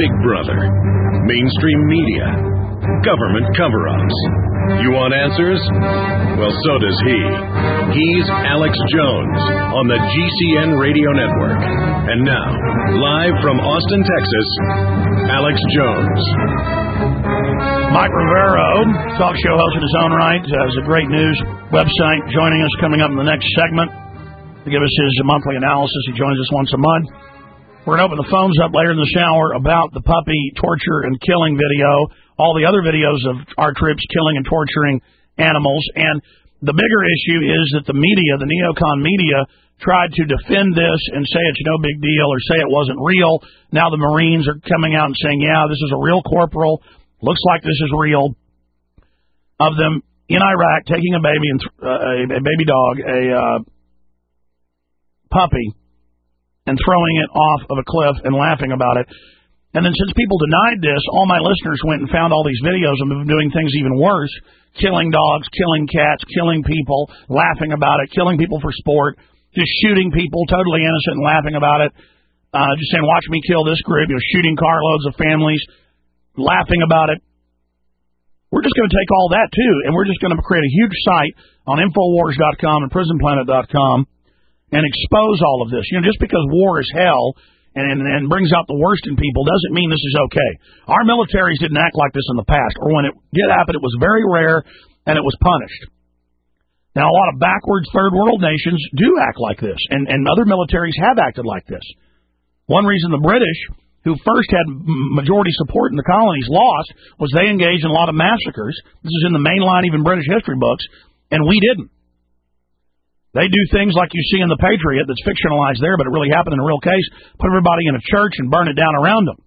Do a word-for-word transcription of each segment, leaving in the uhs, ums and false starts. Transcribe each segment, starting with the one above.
Big Brother, mainstream media, government cover-ups. You want answers? Well, so does he. He's Alex Jones on the G C N Radio Network. And now, live from Austin, Texas, Alex Jones. Mike Rivero, talk show host in his own right, has a great news website, joining us coming up in the next segment to give us his monthly analysis. He joins us once a month. We're going to open the phones up later in this hour about the puppy torture and killing video, all the other videos of our troops killing and torturing animals. And the bigger issue is that the media, the neocon media, tried to defend this and say it's no big deal or say it wasn't real. Now the Marines are coming out and saying, yeah, this is a real corporal. Looks like this is real. Of them in Iraq taking a baby, and th- uh, a, a baby dog, a uh, puppy, and throwing it off of a cliff and laughing about it. And then since people denied this, all my listeners went and found all these videos of them doing things even worse, killing dogs, killing cats, killing people, laughing about it, killing people for sport, just shooting people, totally innocent and laughing about it, uh, just saying, watch me kill this group, you know, shooting carloads of families, laughing about it. We're just going to take all that, too, and we're just going to create a huge site on Infowars dot com and Prison Planet dot com and expose all of this. You know, just because war is hell and, and brings out the worst in people doesn't mean this is okay. Our militaries didn't act like this in the past, or when it did happen, it was very rare and it was punished. Now, a lot of backwards third world nations do act like this, and, and other militaries have acted like this. One reason the British, who first had majority support in the colonies, lost, was they engaged in a lot of massacres. This is in the mainline, even British history books, and we didn't. They do things like you see in The Patriot that's fictionalized there, but it really happened in a real case, put everybody in a church and burn it down around them.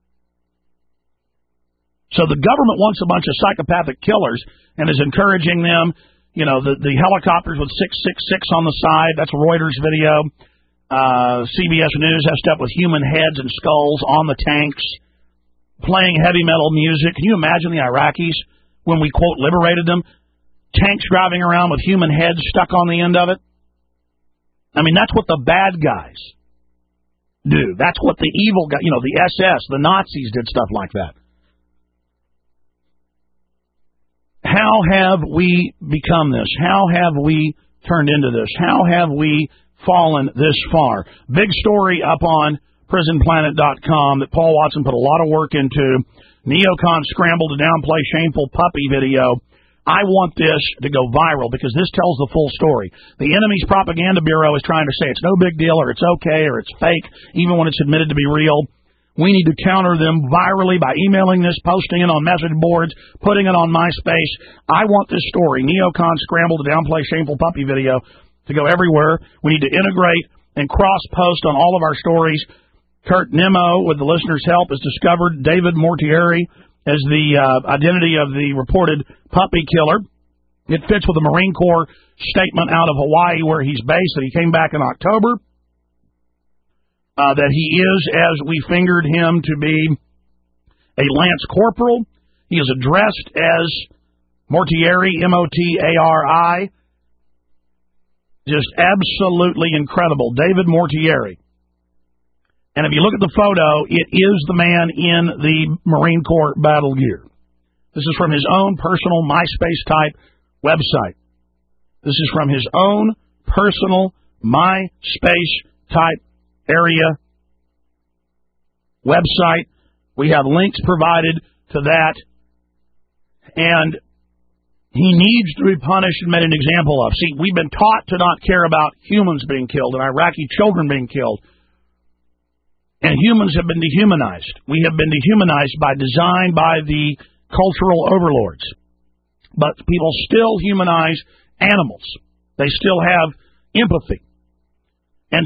So the government wants a bunch of psychopathic killers and is encouraging them. You know, the, the helicopters with six six six on the side, that's a Reuters video. Uh, C B S News has stuff with human heads and skulls on the tanks, playing heavy metal music. Can you imagine the Iraqis when we, quote, liberated them? Tanks driving around with human heads stuck on the end of it? I mean, that's what the bad guys do. That's what the evil guys, you know, the S S, the Nazis did stuff like that. How have we become this? How have we turned into this? How have we fallen this far? Big story up on Prison Planet dot com that Paul Watson put a lot of work into. Neocons scramble to downplay shameful puppy video. I want this to go viral because this tells the full story. The enemy's propaganda bureau is trying to say it's no big deal or it's okay or it's fake, even when it's admitted to be real. We need to counter them virally by emailing this, posting it on message boards, putting it on MySpace. I want this story, neocons scramble to downplay shameful puppy video, to go everywhere. We need to integrate and cross-post on all of our stories. Kurt Nimmo, with the listeners' help, has discovered David Mortieri as the uh, identity of the reported puppy killer. It fits with the Marine Corps statement out of Hawaii where he's based, that he came back in October, uh, that he is, as we fingered him, to be a Lance Corporal. He is addressed as Mortieri, M O T A R I. Just absolutely incredible. David Mortieri. And if you look at the photo, it is the man in the Marine Corps battle gear. This is from his own personal MySpace-type website. This is from his own personal MySpace-type area website. We have links provided to that. And he needs to be punished and made an example of. See, we've been taught to not care about humans being killed and Iraqi children being killed. And humans have been dehumanized. We have been dehumanized by design by the cultural overlords. But people still humanize animals. They still have empathy. And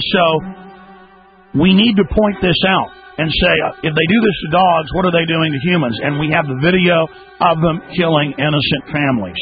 so we need to point this out and say, if they do this to dogs, what are they doing to humans? And we have the video of them killing innocent families.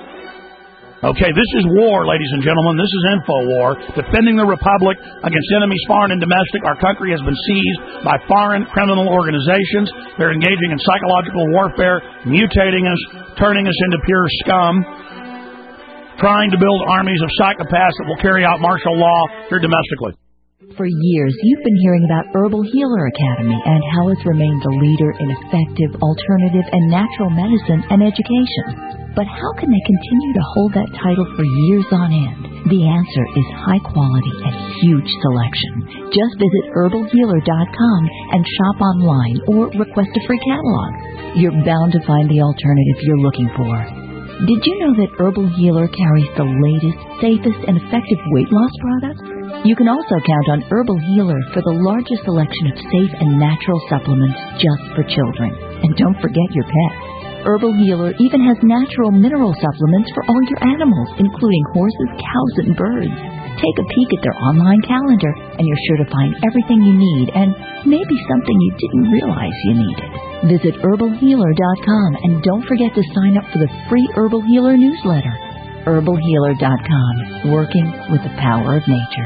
Okay, this is war, ladies and gentlemen. This is InfoWar, defending the Republic against enemies foreign and domestic. Our country has been seized by foreign criminal organizations. They're engaging in psychological warfare, mutating us, turning us into pure scum, trying to build armies of psychopaths that will carry out martial law here domestically. For years, you've been hearing about Herbal Healer Academy and how it's remained the leader in effective, alternative, and natural medicine and education. But how can they continue to hold that title for years on end? The answer is high quality and huge selection. Just visit herbal healer dot com and shop online or request a free catalog. You're bound to find the alternative you're looking for. Did you know that Herbal Healer carries the latest, safest, and effective weight loss products? You can also count on Herbal Healer for the largest selection of safe and natural supplements just for children. And don't forget your pets. Herbal Healer even has natural mineral supplements for all your animals, including horses, cows, and birds. Take a peek at their online calendar, and you're sure to find everything you need and maybe something you didn't realize you needed. Visit herbal healer dot com and don't forget to sign up for the free Herbal Healer newsletter. herbal healer dot com, working with the power of nature.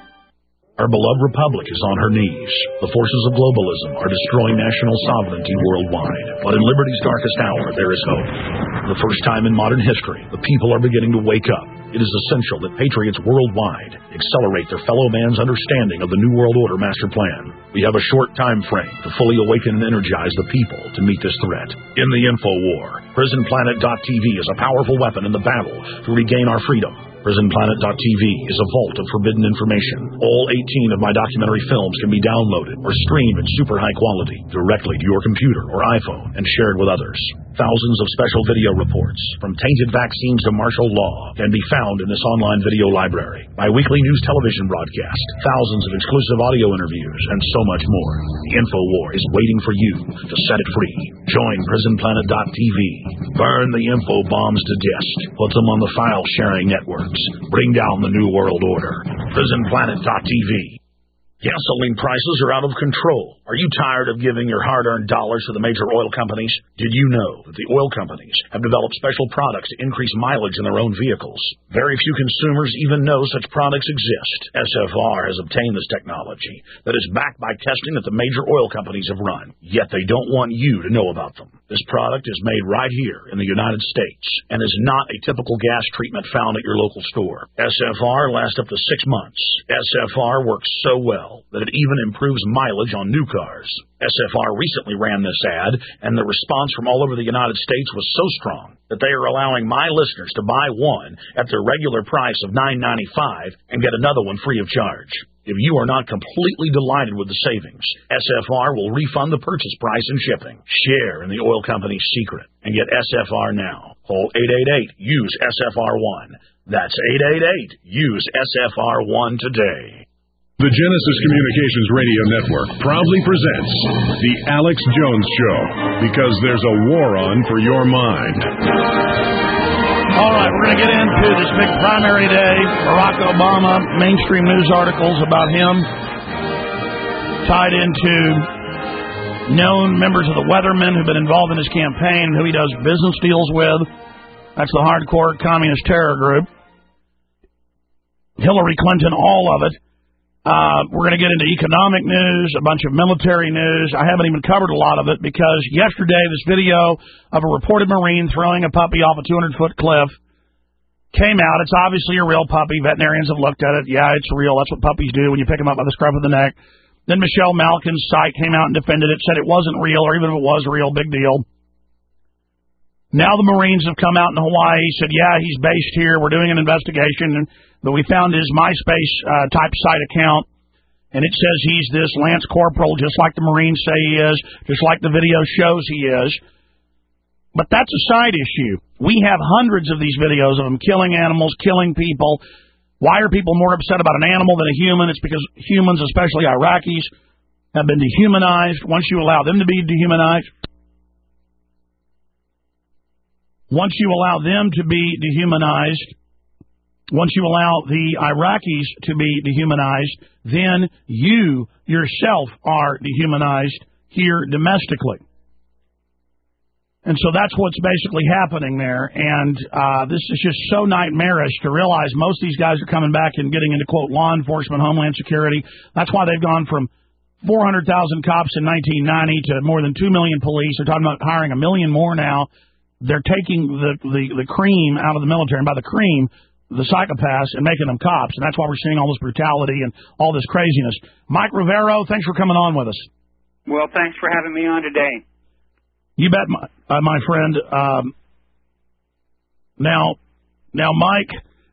Our beloved republic is on her knees. The forces of globalism are destroying national sovereignty worldwide. But in liberty's darkest hour, there is hope. For the first time in modern history, the people are beginning to wake up. It is essential that patriots worldwide accelerate their fellow man's understanding of the New World Order master plan. We have a short time frame to fully awaken and energize the people to meet this threat. In the info war, prison planet dot t v is a powerful weapon in the battle to regain our freedom. prison planet dot t v is a vault of forbidden information. All eighteen of my documentary films can be downloaded or streamed in super high quality directly to your computer or iPhone and shared with others. Thousands of special video reports, from tainted vaccines to martial law, can be found in this online video library. My weekly news television broadcast, thousands of exclusive audio interviews, and so much more. The info war is waiting for you to set it free. Join prison planet dot t v. Burn the info bombs to dust. Put them on the file sharing networks. Bring down the New World Order. prison planet dot t v. Gasoline prices are out of control. Are you tired of giving your hard-earned dollars to the major oil companies? Did you know that the oil companies have developed special products to increase mileage in their own vehicles? Very few consumers even know such products exist. S F R has obtained this technology that is backed by testing that the major oil companies have run, yet they don't want you to know about them. This product is made right here in the United States and is not a typical gas treatment found at your local store. S F R lasts up to six months. S F R works so well that it even improves mileage on new cars. S F R recently ran this ad, and the response from all over the United States was so strong that they are allowing my listeners to buy one at their regular price of nine ninety-five and get another one free of charge. If you are not completely delighted with the savings, S F R will refund the purchase price and shipping. Share in the oil company's secret and get S F R now. Call eight eight eight, use S F R one. That's eight eight eight, use S F R one today. The Genesis Communications Radio Network proudly presents The Alex Jones Show, because there's a war on for your mind. All right, we're going to get into this big primary day. Barack Obama, mainstream news articles about him tied into known members of the Weathermen who've been involved in his campaign, who he does business deals with. That's the hardcore communist terror group. Hillary Clinton, all of it. Uh, we're going to get into economic news, a bunch of military news. I haven't even covered a lot of it because yesterday this video of a reported Marine throwing a puppy off a two hundred foot cliff came out. It's obviously a real puppy. Veterinarians have looked at it. Yeah, it's real. That's what puppies do when you pick them up by the scruff of the neck. Then Michelle Malkin's site came out and defended it, said it wasn't real, or even if it was real, big deal. Now the Marines have come out in Hawaii, said, yeah, he's based here. We're doing an investigation. And, but we found his MySpace uh, type site account, and it says he's this Lance Corporal, just like the Marines say he is, just like the video shows he is. But that's a side issue. We have hundreds of these videos of him killing animals, killing people. Why are people more upset about an animal than a human? It's because humans, especially Iraqis, have been dehumanized. Once you allow them to be dehumanized, once you allow them to be dehumanized, once you allow the Iraqis to be dehumanized, then you yourself are dehumanized here domestically. And so that's what's basically happening there. And uh, this is just so nightmarish to realize most of these guys are coming back and getting into, quote, law enforcement, homeland security. That's why they've gone from four hundred thousand cops in nineteen ninety to more than two million police. They're talking about hiring a million more now. They're taking the, the, the cream out of the military. And by the cream, the psychopaths and making them cops, and that's why we're seeing all this brutality and all this craziness. Mike Rivero, thanks for coming on with us. Well, thanks for having me on today. You bet, my, uh, my friend. Um, now, now, Mike,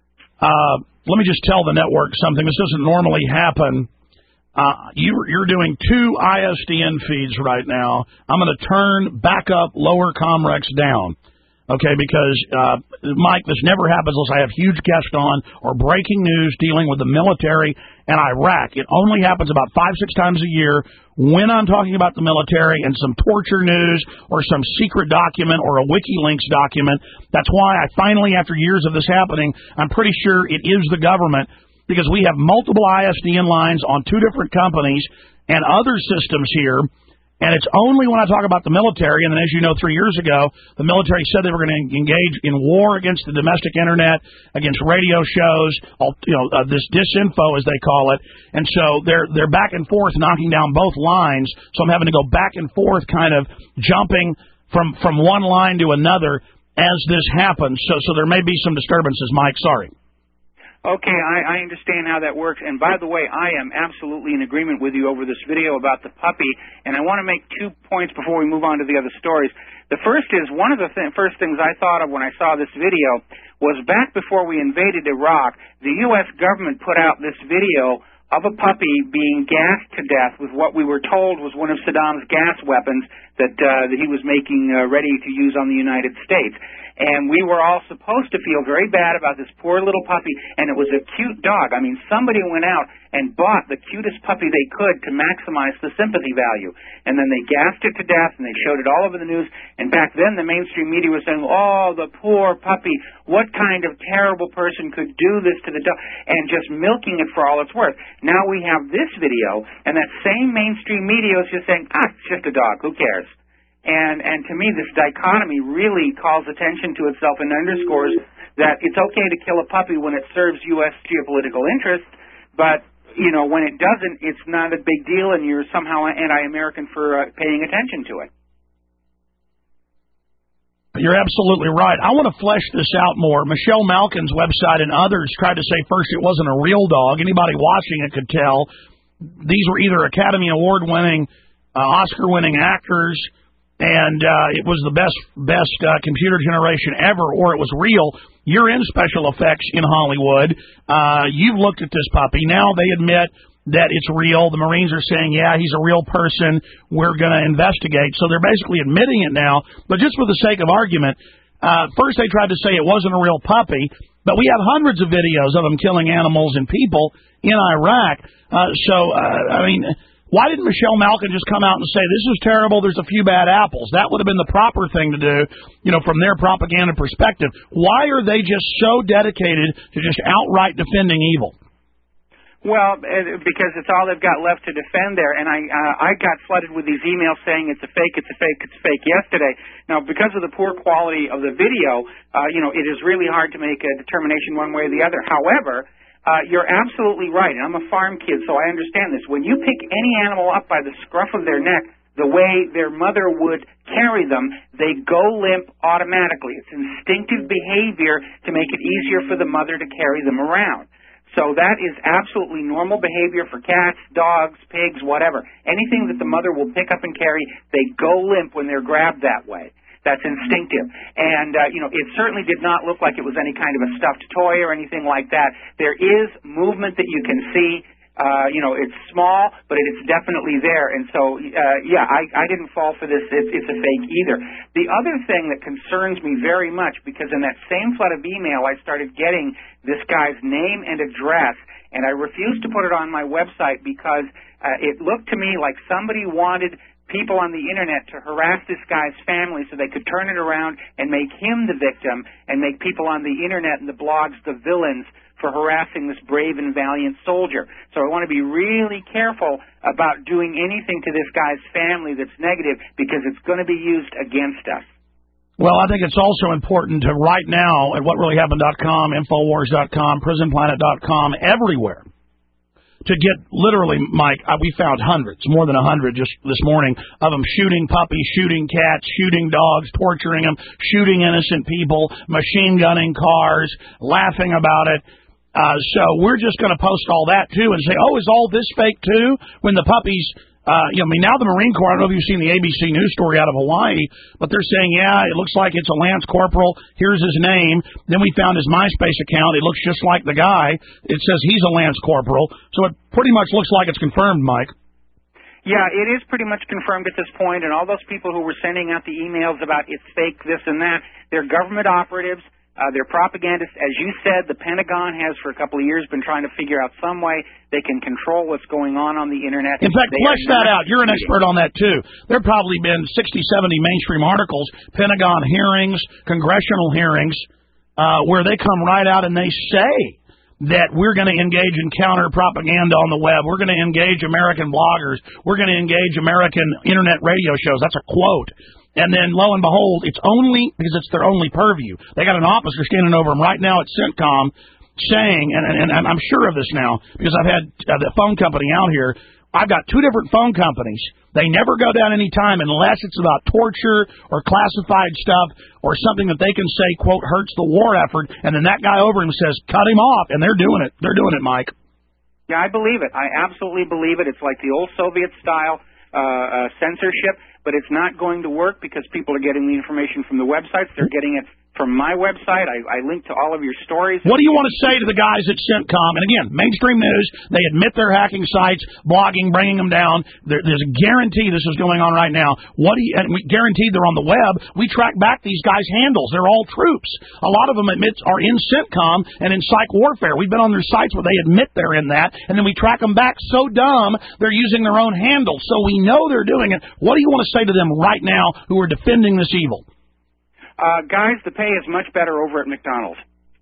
uh, let me just tell the network something. This doesn't normally happen. Uh, you, you're doing two I S D N feeds right now. I'm going to turn backup lower Comrex down. Okay, because, uh, Mike, this never happens unless I have huge guests on or breaking news dealing with the military and Iraq. It only happens about five, six times a year when I'm talking about the military and some torture news or some secret document or a WikiLeaks document. That's why I finally, after years of this happening, I'm pretty sure it is the government, because we have multiple I S D N lines on two different companies and other systems here. And it's only when I talk about the military, and then as you know, three years ago, the military said they were going to engage in war against the domestic internet, against radio shows, all, you know, uh, this disinfo, as they call it. And so they're they're back and forth knocking down both lines. So I'm having to go back and forth, kind of jumping from, from one line to another as this happens. So so there may be some disturbances, Mike. Sorry. Okay, I, I understand how that works. And by the way, I am absolutely in agreement with you over this video about the puppy. And I want to make two points before we move on to the other stories. The first is, one of the th- first things I thought of when I saw this video was back before we invaded Iraq, the U S government put out this video of a puppy being gassed to death with what we were told was one of Saddam's gas weapons that, uh, that he was making uh, ready to use on the United States. And we were all supposed to feel very bad about this poor little puppy, and it was a cute dog. I mean, somebody went out and bought the cutest puppy they could to maximize the sympathy value. And then they gassed it to death, and they showed it all over the news. And back then, the mainstream media was saying, oh, the poor puppy, what kind of terrible person could do this to the dog, and just milking it for all it's worth. Now we have this video, and that same mainstream media is just saying, ah, it's just a dog, who cares? And and to me, this dichotomy really calls attention to itself and underscores that it's okay to kill a puppy when it serves U S geopolitical interests, but, you know, when it doesn't, it's not a big deal, and you're somehow anti-American for uh, paying attention to it. You're absolutely right. I want to flesh this out more. Michelle Malkin's website and others tried to say first it wasn't a real dog. Anybody watching it could tell. These were either Academy Award-winning, uh, Oscar-winning actors, and uh, it was the best best uh, computer generation ever, or it was real. You're in special effects in Hollywood. Uh, you've looked at this puppy. Now they admit that it's real. The Marines are saying, yeah, he's a real person. We're going to investigate. So they're basically admitting it now. But just for the sake of argument, uh, first they tried to say it wasn't a real puppy, but we have hundreds of videos of them killing animals and people in Iraq. Uh, so, uh, I mean... Why didn't Michelle Malkin just come out and say, this is terrible, there's a few bad apples? That would have been the proper thing to do, you know, from their propaganda perspective. Why are they just so dedicated to just outright defending evil? Well, because it's all they've got left to defend there. And I uh, I got flooded with these emails saying it's a fake, it's a fake, it's a fake yesterday. Now, because of the poor quality of the video, uh, you know, it is really hard to make a determination one way or the other. However, Uh, you're absolutely right, and I'm a farm kid, so I understand this. When you pick any animal up by the scruff of their neck, the way their mother would carry them, they go limp automatically. It's instinctive behavior to make it easier for the mother to carry them around. So that is absolutely normal behavior for cats, dogs, pigs, whatever. Anything that the mother will pick up and carry, they go limp when they're grabbed that way. That's instinctive. And, uh, you know, it certainly did not look like it was any kind of a stuffed toy or anything like that. There is movement that you can see. Uh, you know, it's small, but it's definitely there. And so, uh, yeah, I, I didn't fall for this. It's, it's a fake either. The other thing that concerns me very much, because in that same flood of email, I started getting this guy's name and address, and I refused to put it on my website because uh, it looked to me like somebody wanted people on the internet to harass this guy's family so they could turn it around and make him the victim and make people on the internet and the blogs the villains for harassing this brave and valiant soldier. So I want to be really careful about doing anything to this guy's family that's negative, because it's going to be used against us. Well, I think it's also important to right now at what really happened dot com, Infowars dot com, Prison Planet dot com, everywhere, to get, literally, Mike, uh, we found hundreds, more than a hundred just this morning, of them shooting puppies, shooting cats, shooting dogs, torturing them, shooting innocent people, machine gunning cars, laughing about it. Uh, so we're just going to post all that, too, and say, oh, is all this fake, too? When the puppies... Uh, you know, I mean, now the Marine Corps, I don't know if you've seen the A B C News story out of Hawaii, but they're saying, yeah, it looks like it's a Lance Corporal. Here's his name. Then we found his MySpace account. It looks just like the guy. It says he's a Lance Corporal. So it pretty much looks like it's confirmed, Mike. Yeah, it is pretty much confirmed at this point, and all those people who were sending out the emails about it's fake, this and that, they're government operatives. Uh, they're propagandists. As you said, the Pentagon has for a couple of years been trying to figure out some way they can control what's going on on the Internet. In fact, they flesh that out. You're an expert on that, too. There have probably been sixty, seventy mainstream articles, Pentagon hearings, congressional hearings, uh, where they come right out and they say that we're going to engage in counter-propaganda on the web. We're going to engage American bloggers. We're going to engage American Internet radio shows. That's a quote. And then, lo and behold, it's only because it's their only purview. They got an officer standing over them right now at CENTCOM saying, and, and, and I'm sure of this now because I've had uh, the phone company out here. I've got two different phone companies. They never go down any time unless it's about torture or classified stuff or something that they can say, quote, hurts the war effort. And then that guy over him says, cut him off. And they're doing it. They're doing it, Mike. Yeah, I believe it. I absolutely believe it. It's like the old Soviet style uh, uh, censorship. But it's not going to work because people are getting the information from the websites. They're getting it from my website. I, I link to all of your stories. What do you want to say to the guys at CENTCOM? And again, mainstream news, they admit they're hacking sites, blogging, bringing them down. There, there's a guarantee this is going on right now. What do you, and we guaranteed they're on the web. We track back these guys' handles. They're all troops. A lot of them admit are in CENTCOM and in psych warfare. We've been on their sites where they admit they're in that, and then we track them back so dumb they're using their own handles. So we know they're doing it. What do you want to say to them right now who are defending this evil? Uh, guys, the pay is much better over at McDonald's.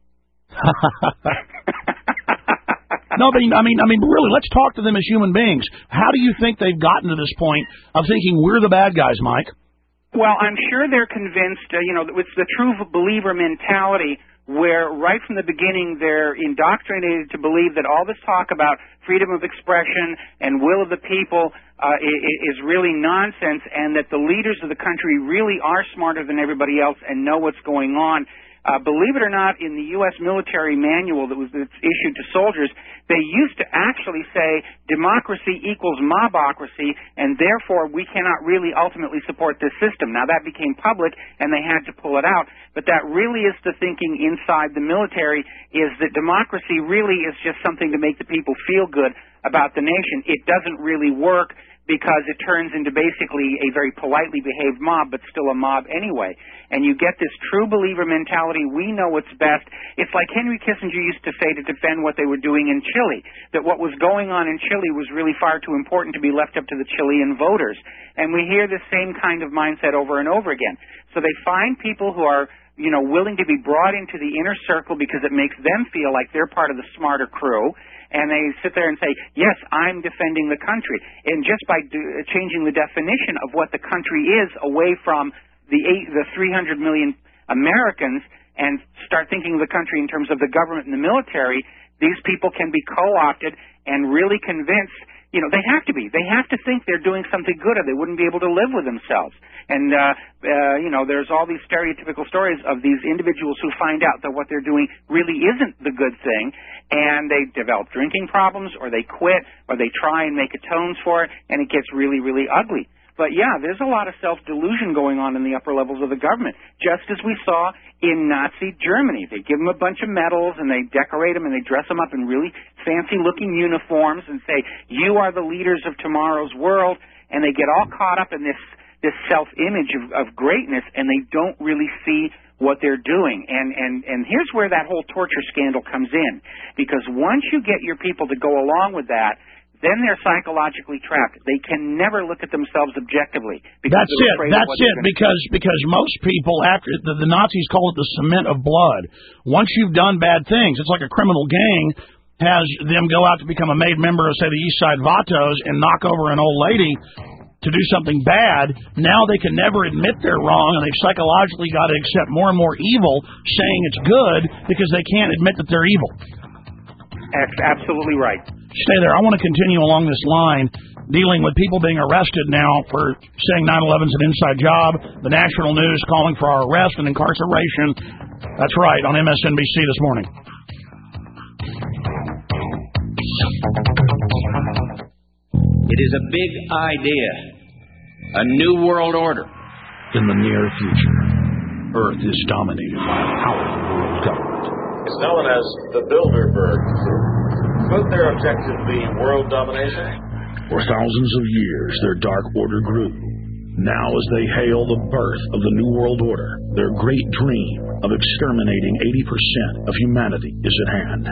No, but I mean, I mean, really, let's talk to them as human beings. How do you think they've gotten to this point of thinking we're the bad guys, Mike? Well, I'm sure they're convinced, uh, you know, it's the true believer mentality where right from the beginning they're indoctrinated to believe that all this talk about freedom of expression and will of the people uh, is really nonsense, and that the leaders of the country really are smarter than everybody else and know what's going on. Uh, believe it or not, in the U S military manual that was that's issued to soldiers, they used to actually say democracy equals mobocracy, and therefore we cannot really ultimately support this system. Now, that became public, and they had to pull it out. But that really is the thinking inside the military, is that democracy really is just something to make the people feel good about the nation. It doesn't really work because it turns into basically a very politely behaved mob, but still a mob anyway. And you get this true believer mentality, we know what's best. It's like Henry Kissinger used to say to defend what they were doing in Chile, that what was going on in Chile was really far too important to be left up to the Chilean voters. And we hear the same kind of mindset over and over again. So they find people who are, you know, willing to be brought into the inner circle because it makes them feel like they're part of the smarter crew. And they sit there and say, yes, I'm defending the country. And just by do, changing the definition of what the country is away from the eight, the three hundred million Americans and start thinking of the country in terms of the government and the military, these people can be co-opted and really convinced, you know, they have to be. They have to think they're doing something good or they wouldn't be able to live with themselves. And, uh, uh, you know, there's all these stereotypical stories of these individuals who find out that what they're doing really isn't the good thing, and they develop drinking problems, or they quit, or they try and make atones for it, and it gets really, really ugly. But, yeah, there's a lot of self-delusion going on in the upper levels of the government, just as we saw in Nazi Germany. They give them a bunch of medals, and they decorate them, and they dress them up in really fancy-looking uniforms and say, you are the leaders of tomorrow's world, and they get all caught up in this this self-image of, of greatness, and they don't really see what they're doing. And, and, and here's where that whole torture scandal comes in, because once you get your people to go along with that, then they're psychologically trapped. They can never look at themselves objectively. That's it. That's it. Because because most people, after the, the Nazis call it the cement of blood. Once you've done bad things, it's like a criminal gang has them go out to become a made member of, say, the East Side Vatos and knock over an old lady to do something bad. Now they can never admit they're wrong, and they've psychologically got to accept more and more evil, saying it's good because they can't admit that they're evil. That's absolutely right. Stay there. I want to continue along this line, dealing with people being arrested now for saying nine eleven's an inside job. The national news calling for our arrest and incarceration. That's right, on M S N B C this morning. It is a big idea, a new world order. In the near future, Earth is dominated by a powerful world government. It's known as the Bilderberg Group. Could their objective be world domination? For thousands of years, their dark order grew. Now, as they hail the birth of the New World Order, their great dream of exterminating eighty percent of humanity is at hand.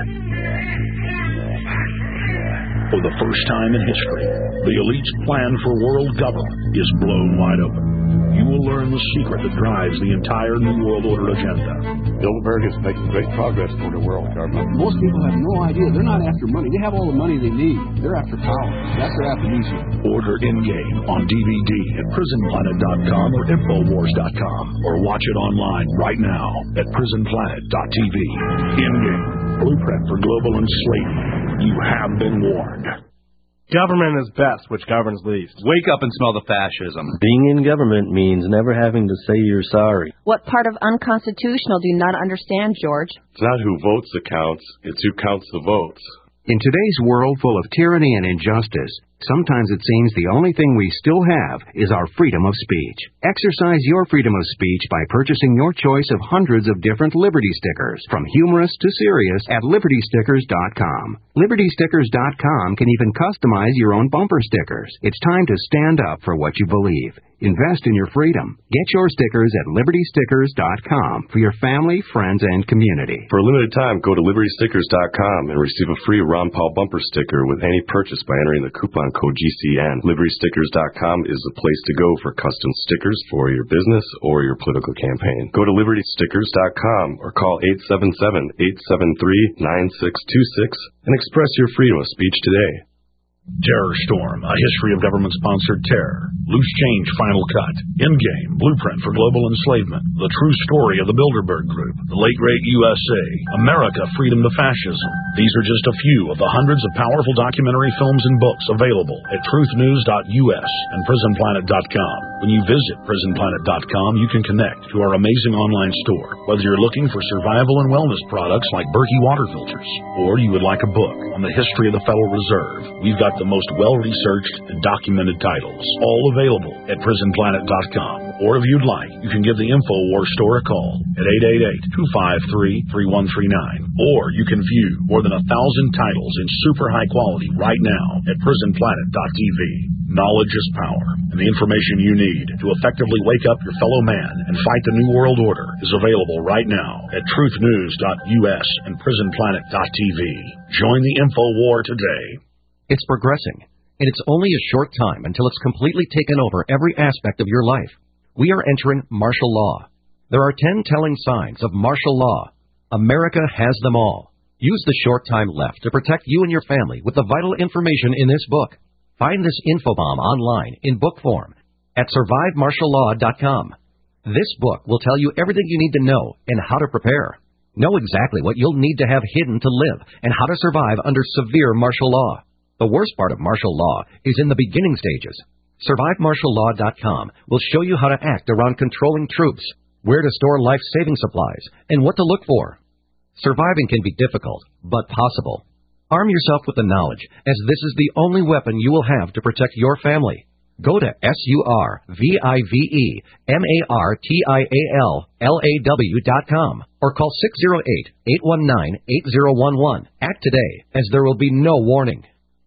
For the first time in history, the elite's plan for world government is blown wide open. You will learn the secret that drives the entire New World Order agenda. Bilderberg is making great progress toward a world government. Most people have no idea. They're not after money. They have all the money they need. They're after power. That's their aphrodisiac. Order In-Game on D V D at prison planet dot com or infowars dot com, or watch it online right now at prison planet dot t v. In-Game, blueprint for global enslavement. You have been warned. Government is best, which governs least. Wake up and smell the fascism. Being in government means never having to say you're sorry. What part of unconstitutional do you not understand, George? It's not who votes that counts, it's who counts the votes. In today's world full of tyranny and injustice, sometimes it seems the only thing we still have is our freedom of speech. Exercise your freedom of speech by purchasing your choice of hundreds of different Liberty stickers, from humorous to serious, at liberty stickers dot com. liberty stickers dot com can even customize your own bumper stickers. It's time to stand up for what you believe. Invest in your freedom. Get your stickers at liberty stickers dot com for your family, friends, and community. For a limited time, go to liberty stickers dot com and receive a free Ron Paul bumper sticker with any purchase by entering the coupon code G C N. liberty stickers dot com is the place to go for custom stickers for your business or your political campaign. Go to liberty stickers dot com or call eight seven seven, eight seven three, nine six two six and express your freedom of speech today. Terror Storm, a history of government-sponsored terror. Loose Change Final Cut. In-Game, blueprint for global enslavement. The true story of the Bilderberg Group. The late great U S A. America, freedom to fascism. These are just a few of the hundreds of powerful documentary films and books available at truth news dot u s and prison planet dot com. When you visit prison planet dot com, you can connect to our amazing online store. Whether you're looking for survival and wellness products like Berkey water filters, or you would like a book on the history of the Federal Reserve, we've got the most well-researched and documented titles, all available at prison planet dot com. Or if you'd like, you can give the InfoWars store a call at eight eight eight, two five three, three one three nine. Or you can view more than a thousand titles in super high quality right now at prison planet dot t v. Knowledge is power, and the information you need to effectively wake up your fellow man and fight the New World Order is available right now at truth news dot u s and prison planet dot t v. Join the InfoWar today. It's progressing, and it's only a short time until it's completely taken over every aspect of your life. We are entering martial law. There are ten telling signs of martial law. America has them all. Use the short time left to protect you and your family with the vital information in this book. Find this infobomb online in book form at survive martial law dot com. This book will tell you everything you need to know and how to prepare. Know exactly what you'll need to have hidden to live and how to survive under severe martial law. The worst part of martial law is in the beginning stages. survive martial law dot com will show you how to act around controlling troops, where to store life-saving supplies, and what to look for. Surviving can be difficult, but possible. Arm yourself with the knowledge, as this is the only weapon you will have to protect your family. Go to S U R V I V E M A R T I A L L A W dot com or call six zero eight, eight one nine, eight zero one one. Act today, as there will be no warning.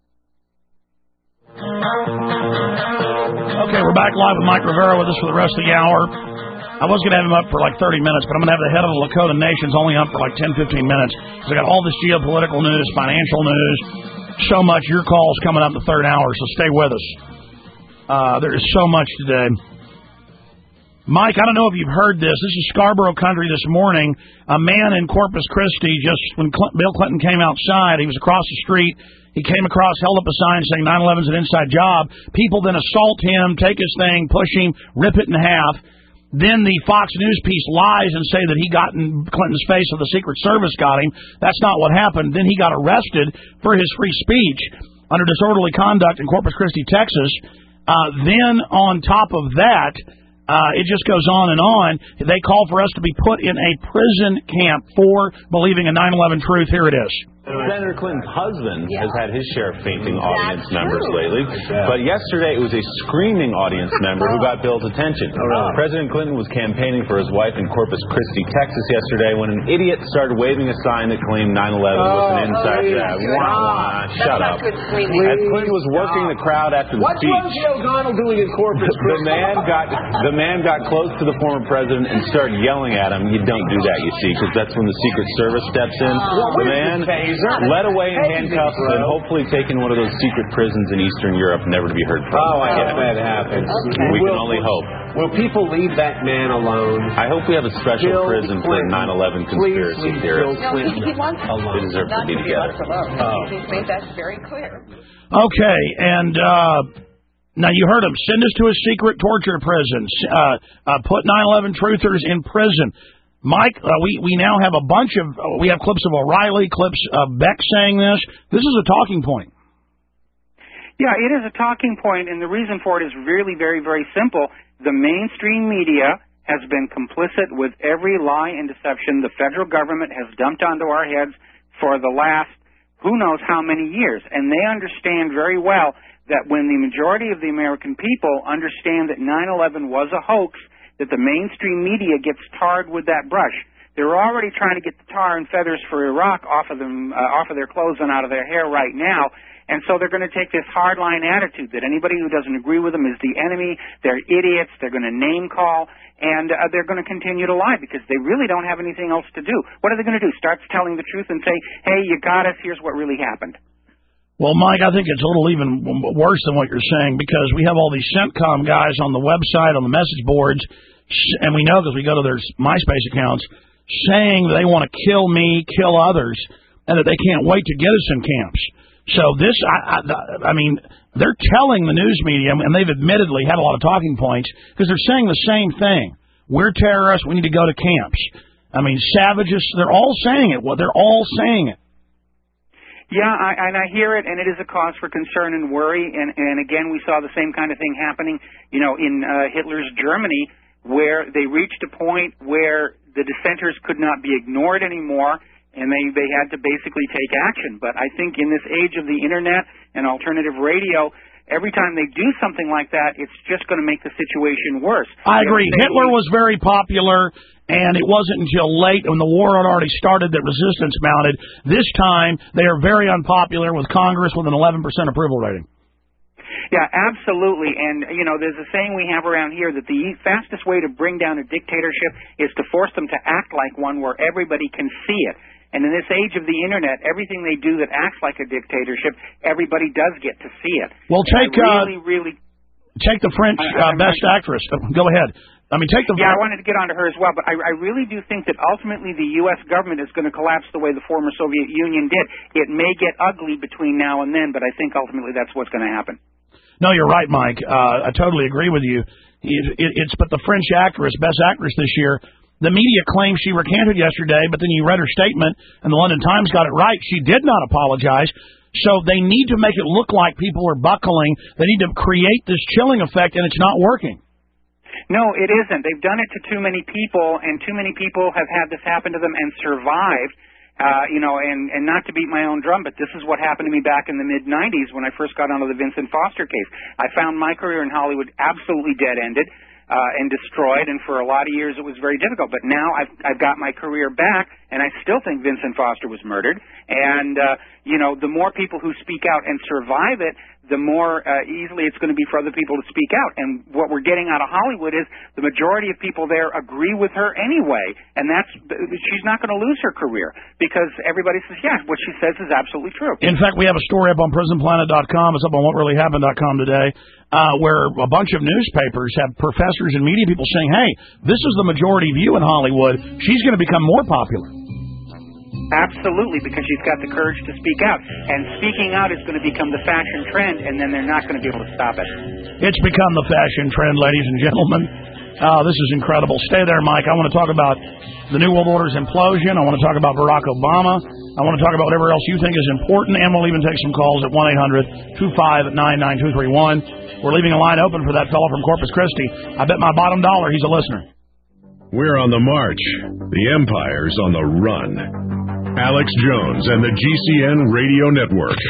Okay, we're back live with Mike Rivera with us for the rest of the hour. I was going to have him up for like thirty minutes, but I'm going to have the head of the Lakota Nations only up for like ten, fifteen minutes. Because I got all this geopolitical news, financial news, so much. Your call's coming up the third hour, so stay with us. Uh, there is so much today. Mike, I don't know if you've heard this. This is Scarborough Country this morning. A man in Corpus Christi, just when Cl- Bill Clinton came outside, he was across the street. He came across, held up a sign saying nine eleven's an inside job. People then assault him, take his thing, push him, rip it in half. Then the Fox News piece lies and say that he got in Clinton's face or the Secret Service got him. That's not what happened. Then he got arrested for his free speech under disorderly conduct in Corpus Christi, Texas. Uh, then on top of that, uh, it just goes on and on. They call for us to be put in a prison camp for believing a nine eleven truth. Here it is. Senator Clinton's husband yeah. has had his share of fainting audience That's members true. lately. But yesterday it was a screaming audience member who got Bill's attention. Oh, really? President Clinton was campaigning for his wife in Corpus Christi, Texas yesterday when an idiot started waving a sign that claimed nine eleven was an inside job. Wah, wah, shut up. As Clinton was working the crowd after the What's speech, Rosie O'Donnell doing in Corpus Christi? the man got the man got close to the former president and started yelling at him. You don't do that, you see, because that's when the Secret Service steps in. The man led away in handcuffs and hopefully taken one of those secret prisons in Eastern Europe, never to be heard from. Oh, I hope again. that happens. Okay. We will, can only hope. Will people leave that man alone? I hope we have a special Bill prison for Clinton. nine eleven Please conspiracy leave theorists. Bill Clinton No, he, he wants They deserve to be together. Oh. He's made that very clear. Okay, and uh, now you heard him. Send us to a secret torture prison. Uh, uh, put nine eleven truthers in prison. Mike, uh, we, we now have a bunch of, uh, we have clips of O'Reilly, clips of Beck saying this. This is a talking point. Yeah, it is a talking point, and the reason for it is really very, very simple. The mainstream media has been complicit with every lie and deception the federal government has dumped onto our heads for the last who knows how many years. And they understand very well that when the majority of the American people understand that nine eleven was a hoax, that the mainstream media gets tarred with that brush. They're already trying to get the tar and feathers for Iraq off of them, uh, off of their clothes and out of their hair right now. And so they're going to take this hardline attitude that anybody who doesn't agree with them is the enemy, they're idiots, they're going to name call, and uh, they're going to continue to lie because they really don't have anything else to do. What are they going to do? Start telling the truth and say, hey, you got us, here's what really happened. Well, Mike, I think it's a little even worse than what you're saying because we have all these CENTCOM guys on the website, on the message boards, and we know because we go to their MySpace accounts, saying that they want to kill me, kill others, and that they can't wait to get us in camps. So this, I, I, I mean, they're telling the news media, and they've admittedly had a lot of talking points, because they're saying the same thing. We're terrorists, we need to go to camps. I mean, savages, they're all saying it. Well, they're all saying it. Yeah, I, and I hear it, and it is a cause for concern and worry. And, and again, we saw the same kind of thing happening, you know, in uh, Hitler's Germany, where they reached a point where the dissenters could not be ignored anymore, and they, they had to basically take action. But I think in this age of the Internet and alternative radio, every time they do something like that, it's just going to make the situation worse. I agree. Hitler was very popular, and it wasn't until late when the war had already started that resistance mounted. This time, they are very unpopular with Congress with an eleven percent approval rating. Yeah, absolutely. And, you know, there's a saying we have around here that the fastest way to bring down a dictatorship is to force them to act like one where everybody can see it. And in this age of the Internet, everything they do that acts like a dictatorship, everybody does get to see it. Well, take really, uh, really take the French uh, best actress. Go ahead. I mean, take the. Yeah, I wanted to get onto her as well, but I, I really do think that ultimately the U S government is going to collapse the way the former Soviet Union did. It may get ugly between now and then, but I think ultimately that's what's going to happen. No, you're right, Mike. Uh, I totally agree with you. It, it, it's but the French actress, best actress this year. The media claims she recanted yesterday, but then you read her statement, and the London Times got it right. She did not apologize. So they need to make it look like people are buckling. They need to create this chilling effect, and it's not working. No, it isn't. They've done it to too many people, and too many people have had this happen to them and survived. Uh, you know, and, and not to beat my own drum, but this is what happened to me back in the mid nineties when I first got onto the Vincent Foster case. I found my career in Hollywood absolutely dead-ended. Uh, and destroyed, and for a lot of years it was very difficult. But now I've, I've got my career back, and I still think Vincent Foster was murdered. And, uh, you know, the more people who speak out and survive it, the more uh, easily it's going to be for other people to speak out. And what we're getting out of Hollywood is the majority of people there agree with her anyway, and that's she's not going to lose her career because everybody says, yeah, what she says is absolutely true. In fact, we have a story up on prison planet dot com. It's up on what really happened dot com today, uh, where a bunch of newspapers have professors and media people saying, hey, this is the majority view in Hollywood. She's going to become more popular. Absolutely, because she's got the courage to speak out. And speaking out is going to become the fashion trend, and then they're not going to be able to stop it. It's become the fashion trend, ladies and gentlemen. Oh, this is incredible. Stay there, Mike. I want to talk about the New World Order's implosion. I want to talk about Barack Obama. I want to talk about whatever else you think is important, and we'll even take some calls at one eight hundred two five nine nine two three one. We're leaving a line open for that fellow from Corpus Christi. I bet my bottom dollar he's a listener. We're on the march. The empire's on the run. Alex Jones and the G C N Radio Network.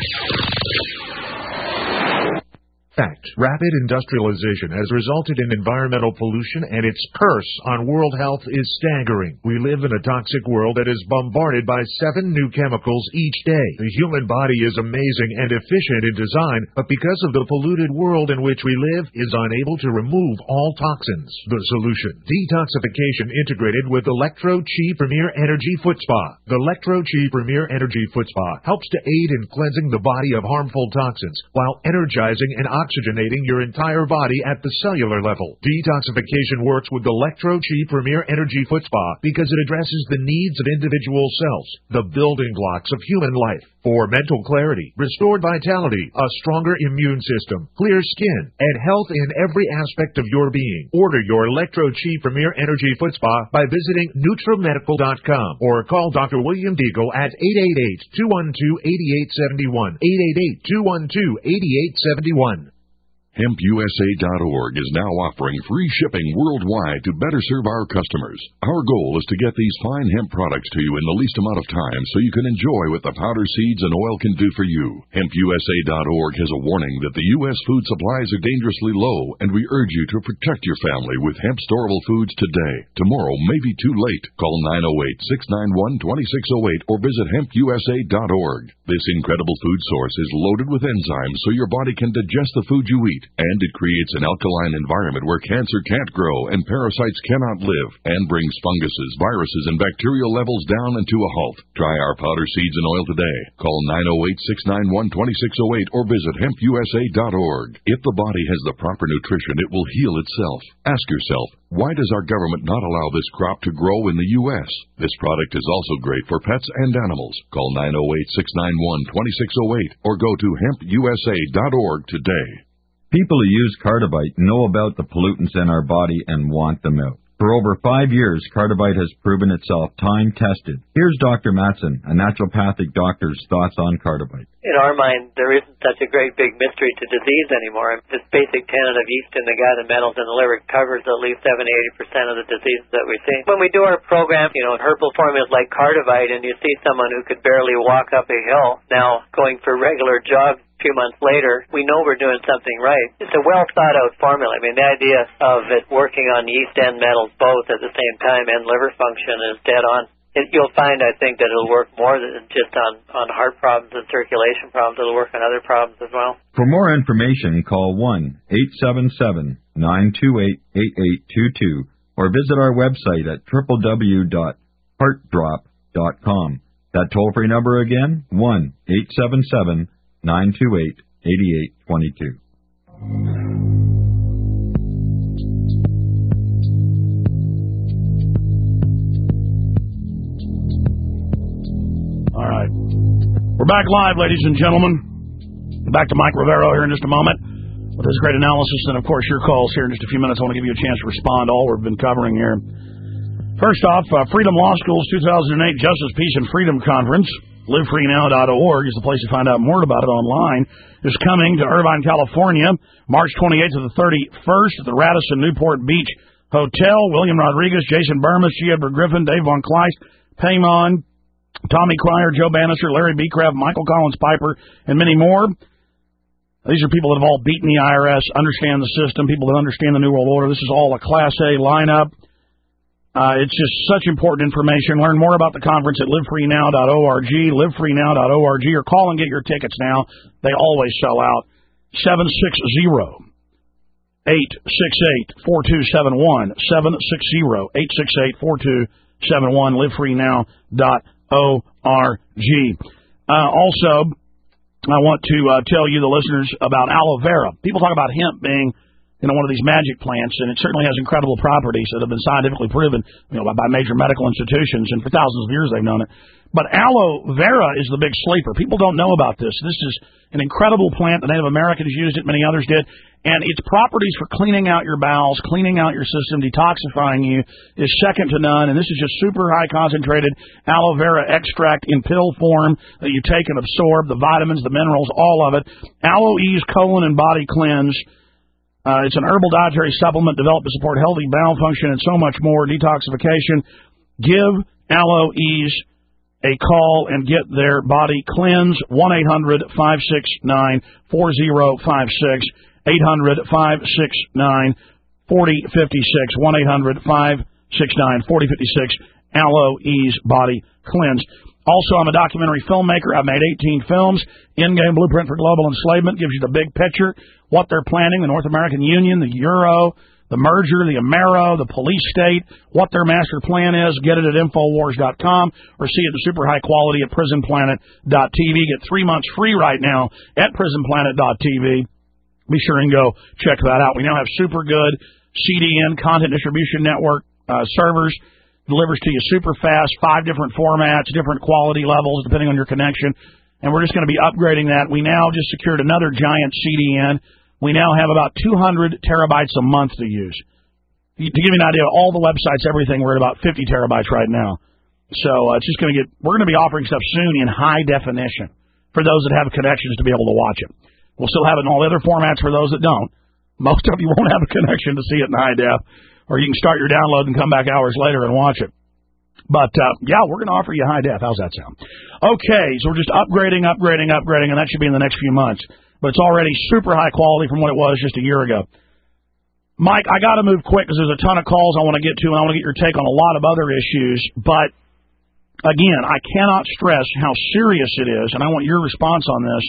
Fact. Rapid industrialization has resulted in environmental pollution, and its curse on world health is staggering. We live in a toxic world that is bombarded by seven new chemicals each day. The human body is amazing and efficient in design, but because of the polluted world in which we live, is unable to remove all toxins. The solution: detoxification integrated with Electro-Chi Premier Energy Foot Spa. The Electro-Chi Premier Energy Foot Spa helps to aid in cleansing the body of harmful toxins while energizing and oxygenating your entire body at the cellular level. Detoxification works with the Electro-Chi Premier Energy Foot Spa because it addresses the needs of individual cells, the building blocks of human life. For mental clarity, restored vitality, a stronger immune system, clear skin, and health in every aspect of your being. Order your Electro-Chi Premier Energy Foot Spa by visiting Nutramedical dot com or call Doctor William Deagle at eight eight eight, two one two, eight eight seven one, eight eight eight, two one two, eight eight seven one. Hemp U S A dot org is now offering free shipping worldwide to better serve our customers. Our goal is to get these fine hemp products to you in the least amount of time so you can enjoy what the powder seeds and oil can do for you. Hemp U S A dot org has a warning that the U S food supplies are dangerously low, and we urge you to protect your family with hemp storable foods today. Tomorrow may be too late. Call nine oh eight, six nine one, two six oh eight or visit hemp U S A dot org. This incredible food source is loaded with enzymes so your body can digest the food you eat. And it creates an alkaline environment where cancer can't grow and parasites cannot live, and brings funguses, viruses, and bacterial levels down and to a halt. Try our powder seeds and oil today. Call nine oh eight, six nine one, two six oh eight or visit hemp U S A dot org. If the body has the proper nutrition, it will heal itself. Ask yourself, why does our government not allow this crop to grow in the U S? This product is also great for pets and animals. Call nine oh eight, six nine one, two six oh eight or go to hemp U S A dot org today. People who use Cardivite know about the pollutants in our body and want them out. For over five years, Cardivite has proven itself time-tested. Here's Doctor Matson, a naturopathic doctor's thoughts on Cardivite. In our mind, there isn't such a great big mystery to disease anymore. This basic tenet of yeast in the gut and metals in the liver covers at least seventy to eighty percent of the diseases that we see. When we do our program, you know, herbal formulas like Cardivite, and you see someone who could barely walk up a hill now going for regular jogs a few months later, we know we're doing something right. It's a well-thought-out formula. I mean, the idea of it working on yeast and metals both at the same time and liver function is dead on. It, you'll find, I think, that it'll work more than just on, on heart problems and circulation problems. It'll work on other problems as well. For more information, call one eight seven seven, nine two eight, eight eight two two or visit our website at w w w dot heart drop dot com. That toll-free number again, one eight seven seven, nine two eight, eight eight two two. All right. We're back live, ladies and gentlemen. Back to Mike Rivero here in just a moment with his great analysis, and, of course, your calls here in just a few minutes. I want to give you a chance to respond to all we've been covering here. First off, uh, Freedom Law School's two thousand eight Justice, Peace, and Freedom Conference, live free now dot org is the place to find out more about it online, is coming to Irvine, California, March twenty-eighth to the thirty-first at the Radisson Newport Beach Hotel. William Rodriguez, Jason Burmis, G. Edward Griffin, Dave Von Kleist, Paymon, Tommy Cryer, Joe Bannister, Larry Beecraft, Michael Collins Piper, and many more. These are people that have all beaten the I R S, understand the system, people that understand the New World Order. This is all a Class A lineup. Uh, it's just such important information. Learn more about the conference at live free now dot org, live free now dot org, or call and get your tickets now. They always sell out. seven six zero, eight six eight, four two seven one, seven six zero, eight six eight, four two seven one, live free now dot org. Uh, also, I want to uh, tell you, the listeners, about aloe vera. People talk about hemp being you know, one of these magic plants, and it certainly has incredible properties that have been scientifically proven, you know, by, by major medical institutions, and for thousands of years they've known it. But aloe vera is the big sleeper. People don't know about this. This is an incredible plant. The Native Americans used it, many others did, and its properties for cleaning out your bowels, cleaning out your system, detoxifying you is second to none, and this is just super high concentrated aloe vera extract in pill form that you take and absorb, the vitamins, the minerals, all of it. Aloe Ease Colon and Body Cleanse. Uh, it's an herbal dietary supplement developed to support healthy bowel function and so much more. Detoxification. Give Aloe Ease a call and get their body cleanse. one eight hundred five six nine four zero five six. eight hundred five six nine four zero five six. one eight hundred five six nine four zero five six. Aloe Ease Body Cleanse. Also, I'm a documentary filmmaker. I've made eighteen films. In-Game Blueprint for Global Enslavement gives you the big picture, what they're planning, the North American Union, the Euro, the merger, the Amero, the police state, what their master plan is. Get it at Infowars dot com or see it in super high quality at Prison Planet dot T V. Get three months free right now at Prison Planet dot T V. Be sure and go check that out. We now have super good C D N, Content Distribution Network uh, servers. Delivers to you super fast, five different formats, different quality levels depending on your connection. And we're just going to be upgrading that. We now just secured another giant C D N. We now have about two hundred terabytes a month to use. To give you an idea, all the websites, everything, we're at about fifty terabytes right now. So uh, it's just going to get, we're going to be offering stuff soon in high definition for those that have connections to be able to watch it. We'll still have it in all the other formats for those that don't. Most of you won't have a connection to see it in high def. Or you can start your download and come back hours later and watch it. But, uh, yeah, we're going to offer you high def. How's that sound? Okay, so we're just upgrading, upgrading, upgrading, and that should be in the next few months. But it's already super high quality from what it was just a year ago. Mike, I got to move quick because there's a ton of calls I want to get to, and I want to get your take on a lot of other issues. But, again, I cannot stress how serious it is, and I want your response on this.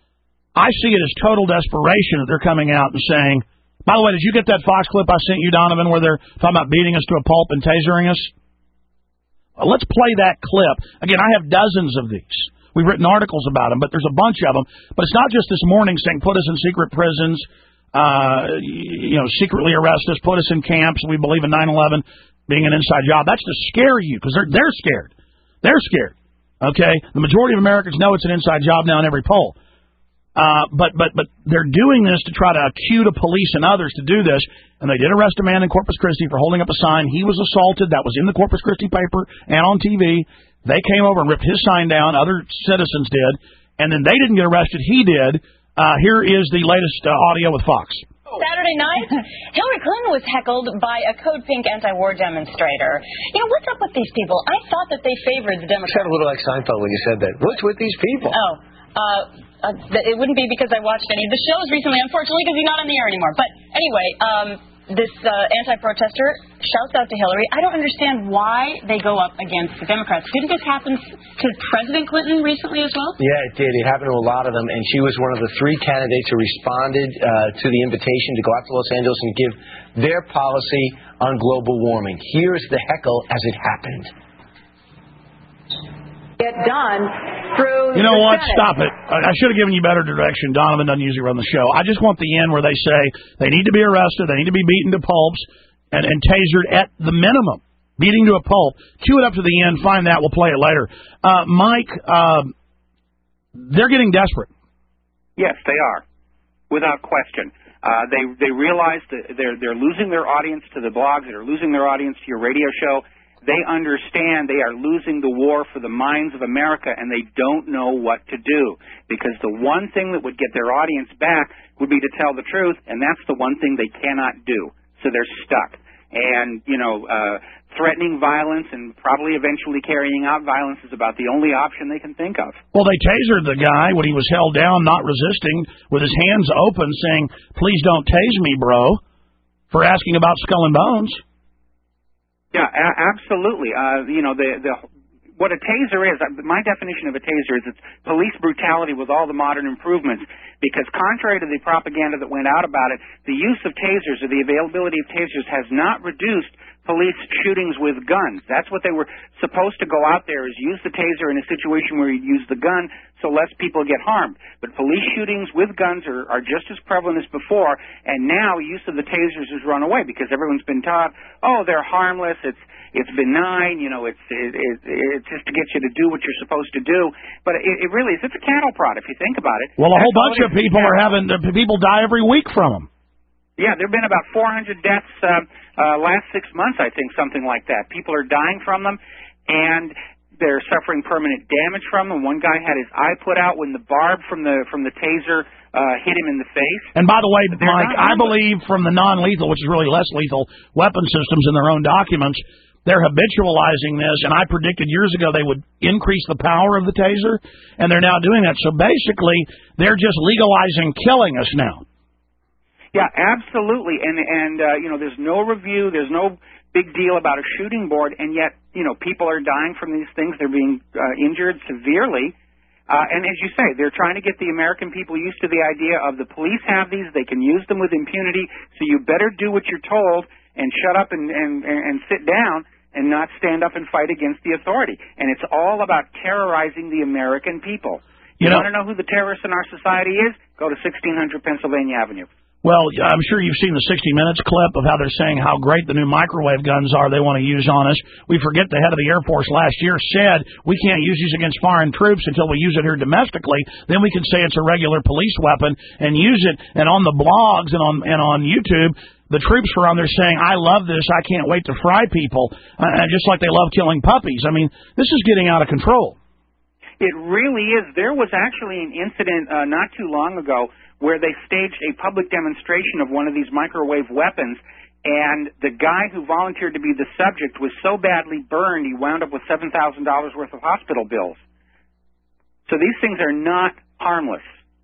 I see it as total desperation that they're coming out and saying, by the way, did you get that Fox clip I sent you, Donovan, where they're talking about beating us to a pulp and tasering us? Well, let's play that clip. Again, I have dozens of these. We've written articles about them, but there's a bunch of them. But it's not just this morning saying put us in secret prisons, uh, you know, secretly arrest us, put us in camps. We believe in nine eleven being an inside job. That's to scare you because they're, they're scared. They're scared. Okay? The majority of Americans know it's an inside job now in every poll. Uh, but, but, but they're doing this to try to accuse the police and others to do this. And they did arrest a man in Corpus Christi for holding up a sign. He was assaulted. That was in the Corpus Christi paper and on T V. They came over and ripped his sign down. Other citizens did. And then they didn't get arrested. He did. Uh, here is the latest uh, audio with Fox. Saturday night, Hillary Clinton was heckled by a Code Pink anti-war demonstrator. You know, what's up with these people? I thought that they favored the Democrats. You sounded a little like Seinfeld when you said that. What's with these people? Oh, uh... Uh, it wouldn't be because I watched any of the shows recently, unfortunately, because he's not on the air anymore. But anyway, um, this uh, anti-protester shouts out to Hillary. I don't understand why they go up against the Democrats. Didn't this happen to President Clinton recently as well? Yeah, it did. It happened to a lot of them, and she was one of the three candidates who responded uh, to the invitation to go out to Los Angeles and give their policy on global warming. Here's the heckle as it happened. Get done through You know the what? Senate. Stop it. I I should have given you better direction. Donovan doesn't usually run the show. I just want the end where they say they need to be arrested, they need to be beaten to pulps, and, and tasered at the minimum. Beating to a pulp. Cue it up to the end. Find that. We'll play it later. Uh, Mike, uh, they're getting desperate. Yes, they are, without question. Uh, they they realize that they're they're losing their audience to the blogs. They're losing their audience to your radio show. They understand they are losing the war for the minds of America, and they don't know what to do. Because the one thing that would get their audience back would be to tell the truth, and that's the one thing they cannot do. So they're stuck. And, you know, uh, threatening violence and probably eventually carrying out violence is about the only option they can think of. Well, they tasered the guy when he was held down, not resisting, with his hands open, saying, please don't tase me, bro, for asking about Skull and Bones. Yeah, a- absolutely. Uh, you know, the the what a taser is, my definition of a taser is it's police brutality with all the modern improvements. Because contrary to the propaganda that went out about it, the use of tasers or the availability of tasers has not reduced police shootings with guns. That's what they were supposed to go out there, is use the taser in a situation where you use the gun so less people get harmed. But police shootings with guns are, are just as prevalent as before, and now use of the tasers has run away because everyone's been taught, oh, they're harmless, it's it's benign, you know, it's it, it, it's just to get you to do what you're supposed to do. But it, it really is. It's a cattle prod if you think about it. Well, a whole bunch That's of people are having, people die every week from them. Yeah, there have been about four hundred deaths uh, uh, last six months, I think, something like that. People are dying from them, and they're suffering permanent damage from them. One guy had his eye put out when the barb from the from the taser uh, hit him in the face. And by the way, They're Mike, I believe from the non-lethal, which is really less lethal, weapon systems in their own documents, they're habitualizing this, and I predicted years ago they would increase the power of the taser, and they're now doing that. So basically, they're just legalizing killing us now. Yeah, absolutely. And, and uh, you know, there's no review, there's no big deal about a shooting board, and yet, you know, people are dying from these things. They're being uh, injured severely. Uh, and as you say, they're trying to get the American people used to the idea of the police have these, they can use them with impunity, so you better do what you're told and shut up and, and, and sit down and not stand up and fight against the authority. And it's all about terrorizing the American people. You, you know, want to know who the terrorist in our society is? Go to sixteen hundred Pennsylvania Avenue. Well, I'm sure you've seen the sixty minutes clip of how they're saying how great the new microwave guns are they want to use on us. We forget the head of the Air Force last year said we can't use these against foreign troops until we use it here domestically. Then we can say it's a regular police weapon and use it. And on the blogs and on and on YouTube, the troops were on there saying, I love this, I can't wait to fry people, uh, just like they love killing puppies. I mean, this is getting out of control. It really is. There was actually an incident uh, not too long ago where they staged a public demonstration of one of these microwave weapons, and the guy who volunteered to be the subject was so badly burned he wound up with seven thousand dollars worth of hospital bills. So these things are not harmless.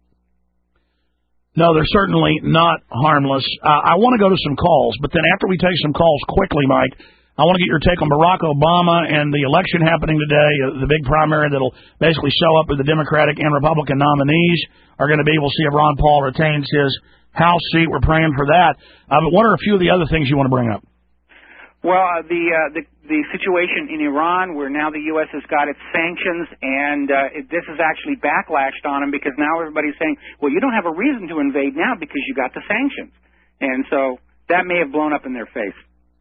No, they're certainly not harmless. Uh, I want to go to some calls, but then after we take some calls quickly, Mike, I want to get your take on Barack Obama and the election happening today, uh, the big primary that'll basically show up with the Democratic and Republican nominees are going to be. We'll see if Ron Paul retains his House seat. We're praying for that. Uh, but what are a few of the other things you want to bring up? Well, uh, the, uh, the the situation in Iran, where now the U S has got its sanctions, and uh, it, this is actually backlashed on them because now everybody's saying, well, you don't have a reason to invade now because you got the sanctions. And so that may have blown up in their face.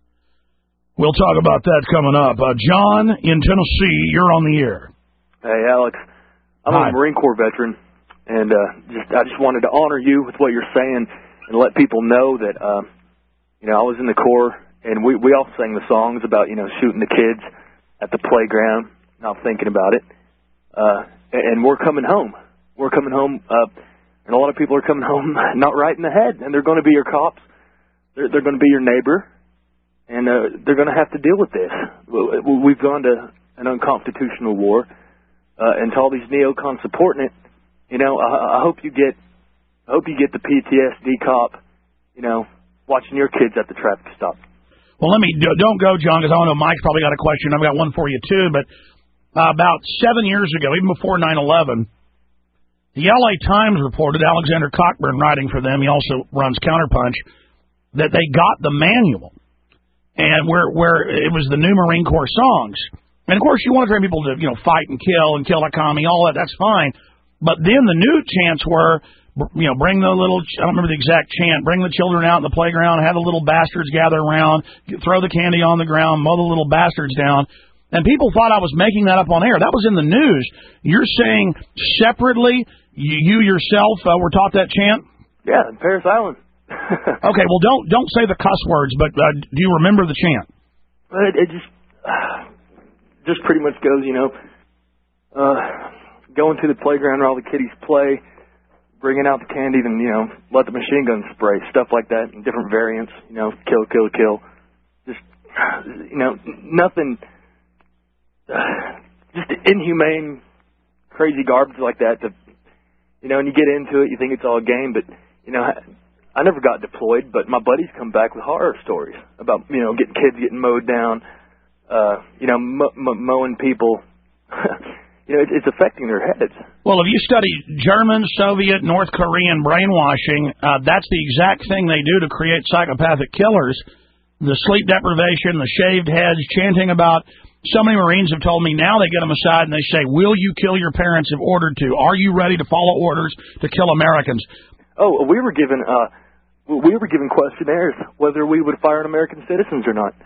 We'll talk about that coming up. Uh, John in Tennessee, you're on the air. Hey, Alex. I'm Hi. a Marine Corps veteran, and uh, just I just wanted to honor you with what you're saying and let people know that, uh, you know, I was in the Corps, and we, we all sang the songs about, you know, shooting the kids at the playground, not thinking about it. Uh, and we're coming home. We're coming home, uh, and a lot of people are coming home not right in the head, and they're going to be your cops. They're, they're going to be your neighbor. And uh, they're going to have to deal with this. We've gone to an unconstitutional war, uh, and to all these neocons supporting it, you know, I, I hope you get, I hope you get the P T S D cop, you know, watching your kids at the traffic stop. Well, let me don't go, John, because I know Mike's probably got a question. I've got one for you too. But uh, about seven years ago, even before nine eleven, the L A Times reported, Alexander Cockburn writing for them, he also runs Counterpunch, that they got the manual. And where where it was the new Marine Corps songs. And, of course, you want to train people to, you know, fight and kill and kill a commie, all that, that's fine. But then the new chants were, you know, bring the little, I don't remember the exact chant, bring the children out in the playground, have the little bastards gather around, throw the candy on the ground, mow the little bastards down. And people thought I was making that up on air. That was in the news. You're saying separately, you, you yourself uh, were taught that chant? Yeah, in Parris Island. Okay, well, don't don't say the cuss words, but uh, do you remember the chant? It, it just uh, just pretty much goes, you know, uh, going to the playground where all the kiddies play, bringing out the candy, then, you know, let the machine gun spray, stuff like that, in different variants, you know, kill, kill, kill. Just, you know, nothing, uh, just inhumane, crazy garbage like that. To, you know, and you get into it, you think it's all a game, but, you know, I never got deployed, but my buddies come back with horror stories about, you know, getting kids getting mowed down, uh, you know, m- m- mowing people. You know, it, it's affecting their heads. Well, if you study German, Soviet, North Korean brainwashing, uh, that's the exact thing they do to create psychopathic killers. the sleep deprivation, the shaved heads, chanting about. So many Marines have told me now they get them aside and they say, will you kill your parents if ordered to? Are you ready to follow orders to kill Americans? Oh, we were given uh, we were given questionnaires whether we would fire on American citizens or not.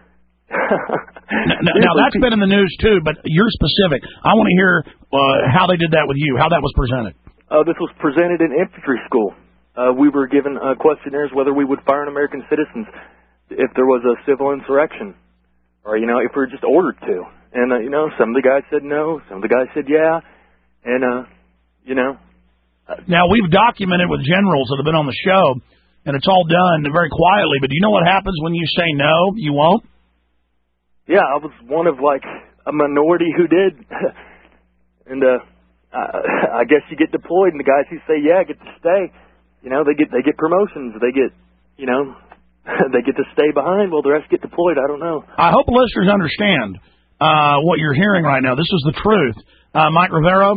now, now, that's been in the news, too, but you're specific. I want to hear uh, how they did that with you, how that was presented. Uh, this was presented in infantry school. Uh, we were given uh, questionnaires whether we would fire on American citizens if there was a civil insurrection. Or, you know, if we were just ordered to. And, uh, you know, some of the guys said no, some of the guys said yeah, and, uh, you know. Uh, now, we've documented with generals that have been on the show, and it's all done very quietly, but do you know what happens when you say no, you won't? Yeah, I was one of, like, a minority who did. and, uh, I, I guess you get deployed, and the guys who say yeah get to stay. You know, they get they get promotions, they get, you know... they get to stay behind while the rest get deployed. I don't know. I hope listeners understand uh, what you're hearing right now. This is the truth. Uh, Mike Rivera?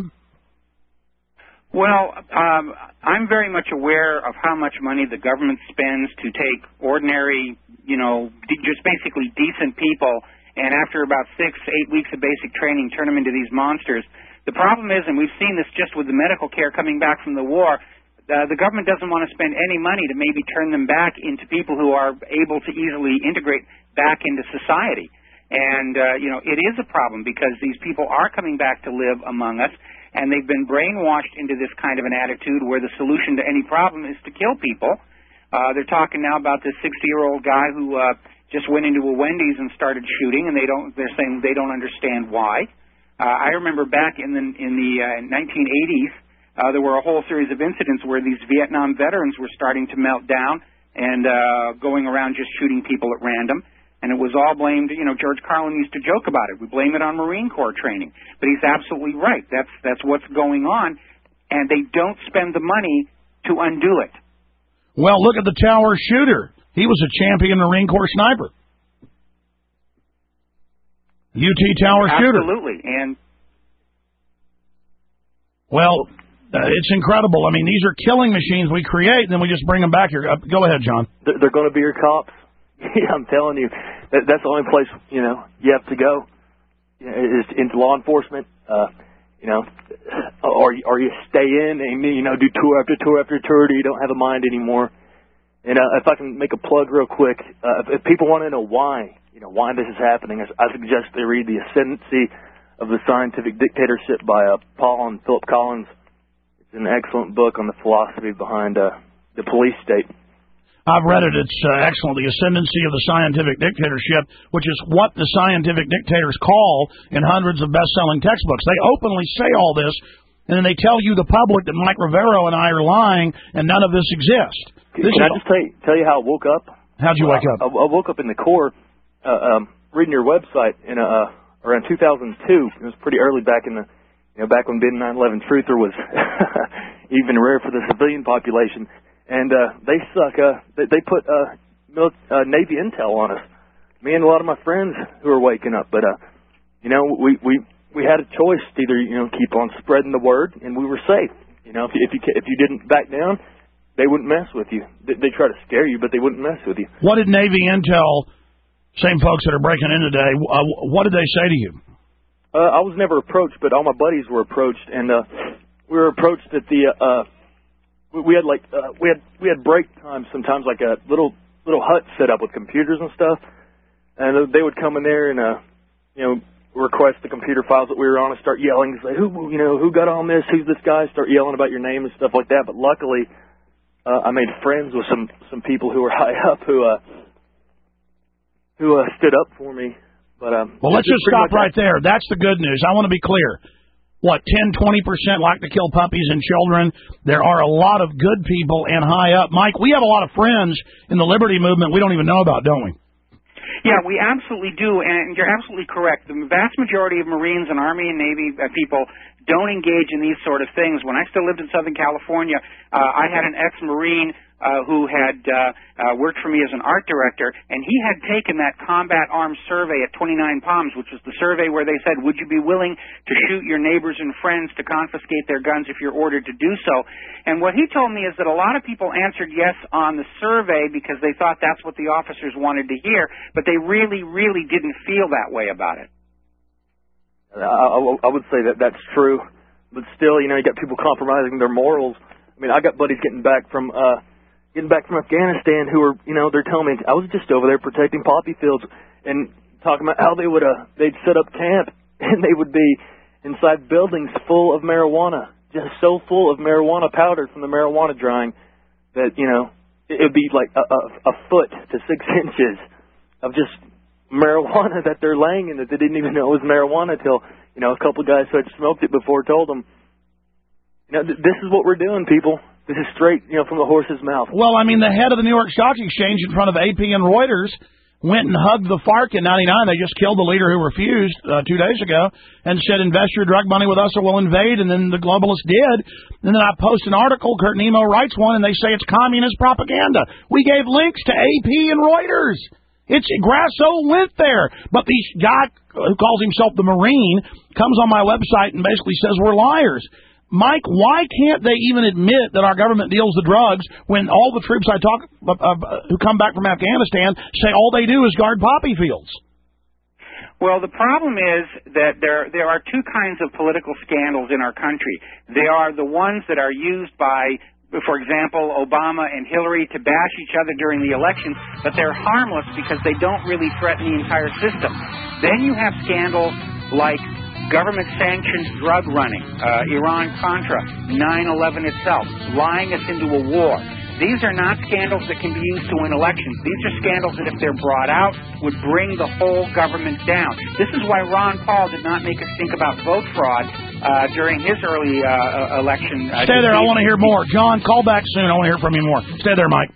Well, um, I'm very much aware of how much money the government spends to take ordinary, you know, d- just basically decent people, and after about six, eight weeks of basic training, turn them into these monsters. The problem is, and we've seen this just with the medical care coming back from the war, Uh, the government doesn't want to spend any money to maybe turn them back into people who are able to easily integrate back into society. And, uh, you know, it is a problem because these people are coming back to live among us, and they've been brainwashed into this kind of an attitude where the solution to any problem is to kill people. Uh, they're talking now about this sixty-year-old guy who uh, just went into a Wendy's and started shooting, and they don't, they're saying they don't understand why. Uh, I remember back in the, in the uh, nineteen eighties, Uh, there were a whole series of incidents where these Vietnam veterans were starting to melt down and uh, going around just shooting people at random. And it was all blamed, you know, George Carlin used to joke about it. We blame it on Marine Corps training. But he's absolutely right. That's, that's what's going on. And they don't spend the money to undo it. Well, look at the Tower shooter. He was a champion Marine Corps sniper. U T Tower shooter. Absolutely. And well... Uh, it's incredible. I mean, these are killing machines we create, and then we just bring them back here. Uh, go ahead, John. They're, they're going to be your cops. Yeah, I'm telling you. That, that's the only place, you know, you have to go, you know, is into law enforcement, uh, you know, or, or you stay in and, you know, do tour after tour after tour till you don't have a mind anymore. And uh, if I can make a plug real quick, uh, if, if people want to know why, you know, why this is happening, I suggest they read The Ascendancy of the Scientific Dictatorship by uh, Paul and Philip Collins. It's an excellent book on the philosophy behind uh, the police state. I've read it. It's uh, excellent. The Ascendancy of the Scientific Dictatorship, which is what the scientific dictators call in hundreds of best-selling textbooks. They openly say all this, and then they tell you, the public, that Mike Rivero and I are lying, and none of this exists. Can, this can I just tell you, tell you how I woke up? How'd you wake I, up? I, I woke up in the Corps uh, um, reading your website in uh, around two thousand two. It was pretty early back in the You know, back when being nine eleven truther was even rare for the civilian population. And uh, they suck. Uh, they, they put uh, mil- uh, Navy intel on us. Me and a lot of my friends who are waking up. But, uh, you know, we, we, we had a choice to either, you know, keep on spreading the word, and we were safe. You know, if you, if you, if you didn't back down, they wouldn't mess with you. They, they try to scare you, but they wouldn't mess with you. What did Navy intel, same folks that are breaking in today, uh, what did they say to you? Uh, I was never approached, but all my buddies were approached, and uh, we were approached at the. Uh, we had like uh, we had we had break time sometimes, like a little little hut set up with computers and stuff, and they would come in there and uh, you know, request the computer files that we were on and start yelling, say who you know who got on this, who's this guy, start yelling about your name and stuff like that. But luckily, uh, I made friends with some some people who were high up who uh, who uh, stood up for me. But, um, well, let's just stop right there. That's the good news. I want to be clear. What, ten, twenty percent like to kill puppies and children? There are a lot of good people and high up. Mike, we have a lot of friends in the liberty movement we don't even know about, don't we? Yeah, we absolutely do, and you're absolutely correct. The vast majority of Marines and Army and Navy uh, people don't engage in these sort of things. When I still lived in Southern California, uh, I had an ex-Marine uh, who had uh, uh, worked for me as an art director, and he had taken that combat arms survey at twenty-nine Palms, which was the survey where they said, would you be willing to shoot your neighbors and friends to confiscate their guns if you're ordered to do so? And what he told me is that a lot of people answered yes on the survey because they thought that's what the officers wanted to hear, but they really, really didn't feel that way about it. I, I, I would say that that's true, but still, you know, you got people compromising their morals. I mean, I got buddies getting back from uh, getting back from Afghanistan who are, you know, they're telling me I was just over there protecting poppy fields and talking about how they would uh, they'd set up camp and they would be inside buildings full of marijuana, just so full of marijuana powder from the marijuana drying that, you know, it would be like a, a, a foot to six inches of just marijuana that they're laying in that they didn't even know it was marijuana till, you know, a couple of guys who had smoked it before told them, you know, th- this is what we're doing, people. This is straight, you know, from the horse's mouth. Well, I mean, the head of the New York Stock Exchange in front of A P and Reuters went and hugged the FARC in ninety-nine. They just killed the leader who refused uh, two days ago and said, invest your drug money with us or we'll invade, and then the globalists did. And then I post an article, Kurt Nemo writes one, and they say it's communist propaganda. We gave links to A P and Reuters. It's Grasso went there. But the guy who calls himself the Marine comes on my website and basically says we're liars. Mike, why can't they even admit that our government deals the drugs when all the troops I talk uh, uh, who come back from Afghanistan say all they do is guard poppy fields? Well, the problem is that there there are two kinds of political scandals in our country. They are the ones that are used by, for example, Obama and Hillary to bash each other during the elections, but they're harmless because they don't really threaten the entire system. Then you have scandals like government-sanctioned drug running, uh, Iran-Contra, nine eleven itself, lying us into a war. These are not scandals that can be used to win elections. These are scandals that, if they're brought out, would bring the whole government down. This is why Ron Paul did not make us think about vote fraud uh, during his early uh, election. Uh, Stay there. I want to hear more. John, call back soon. I want to hear from you more. Stay there, Mike.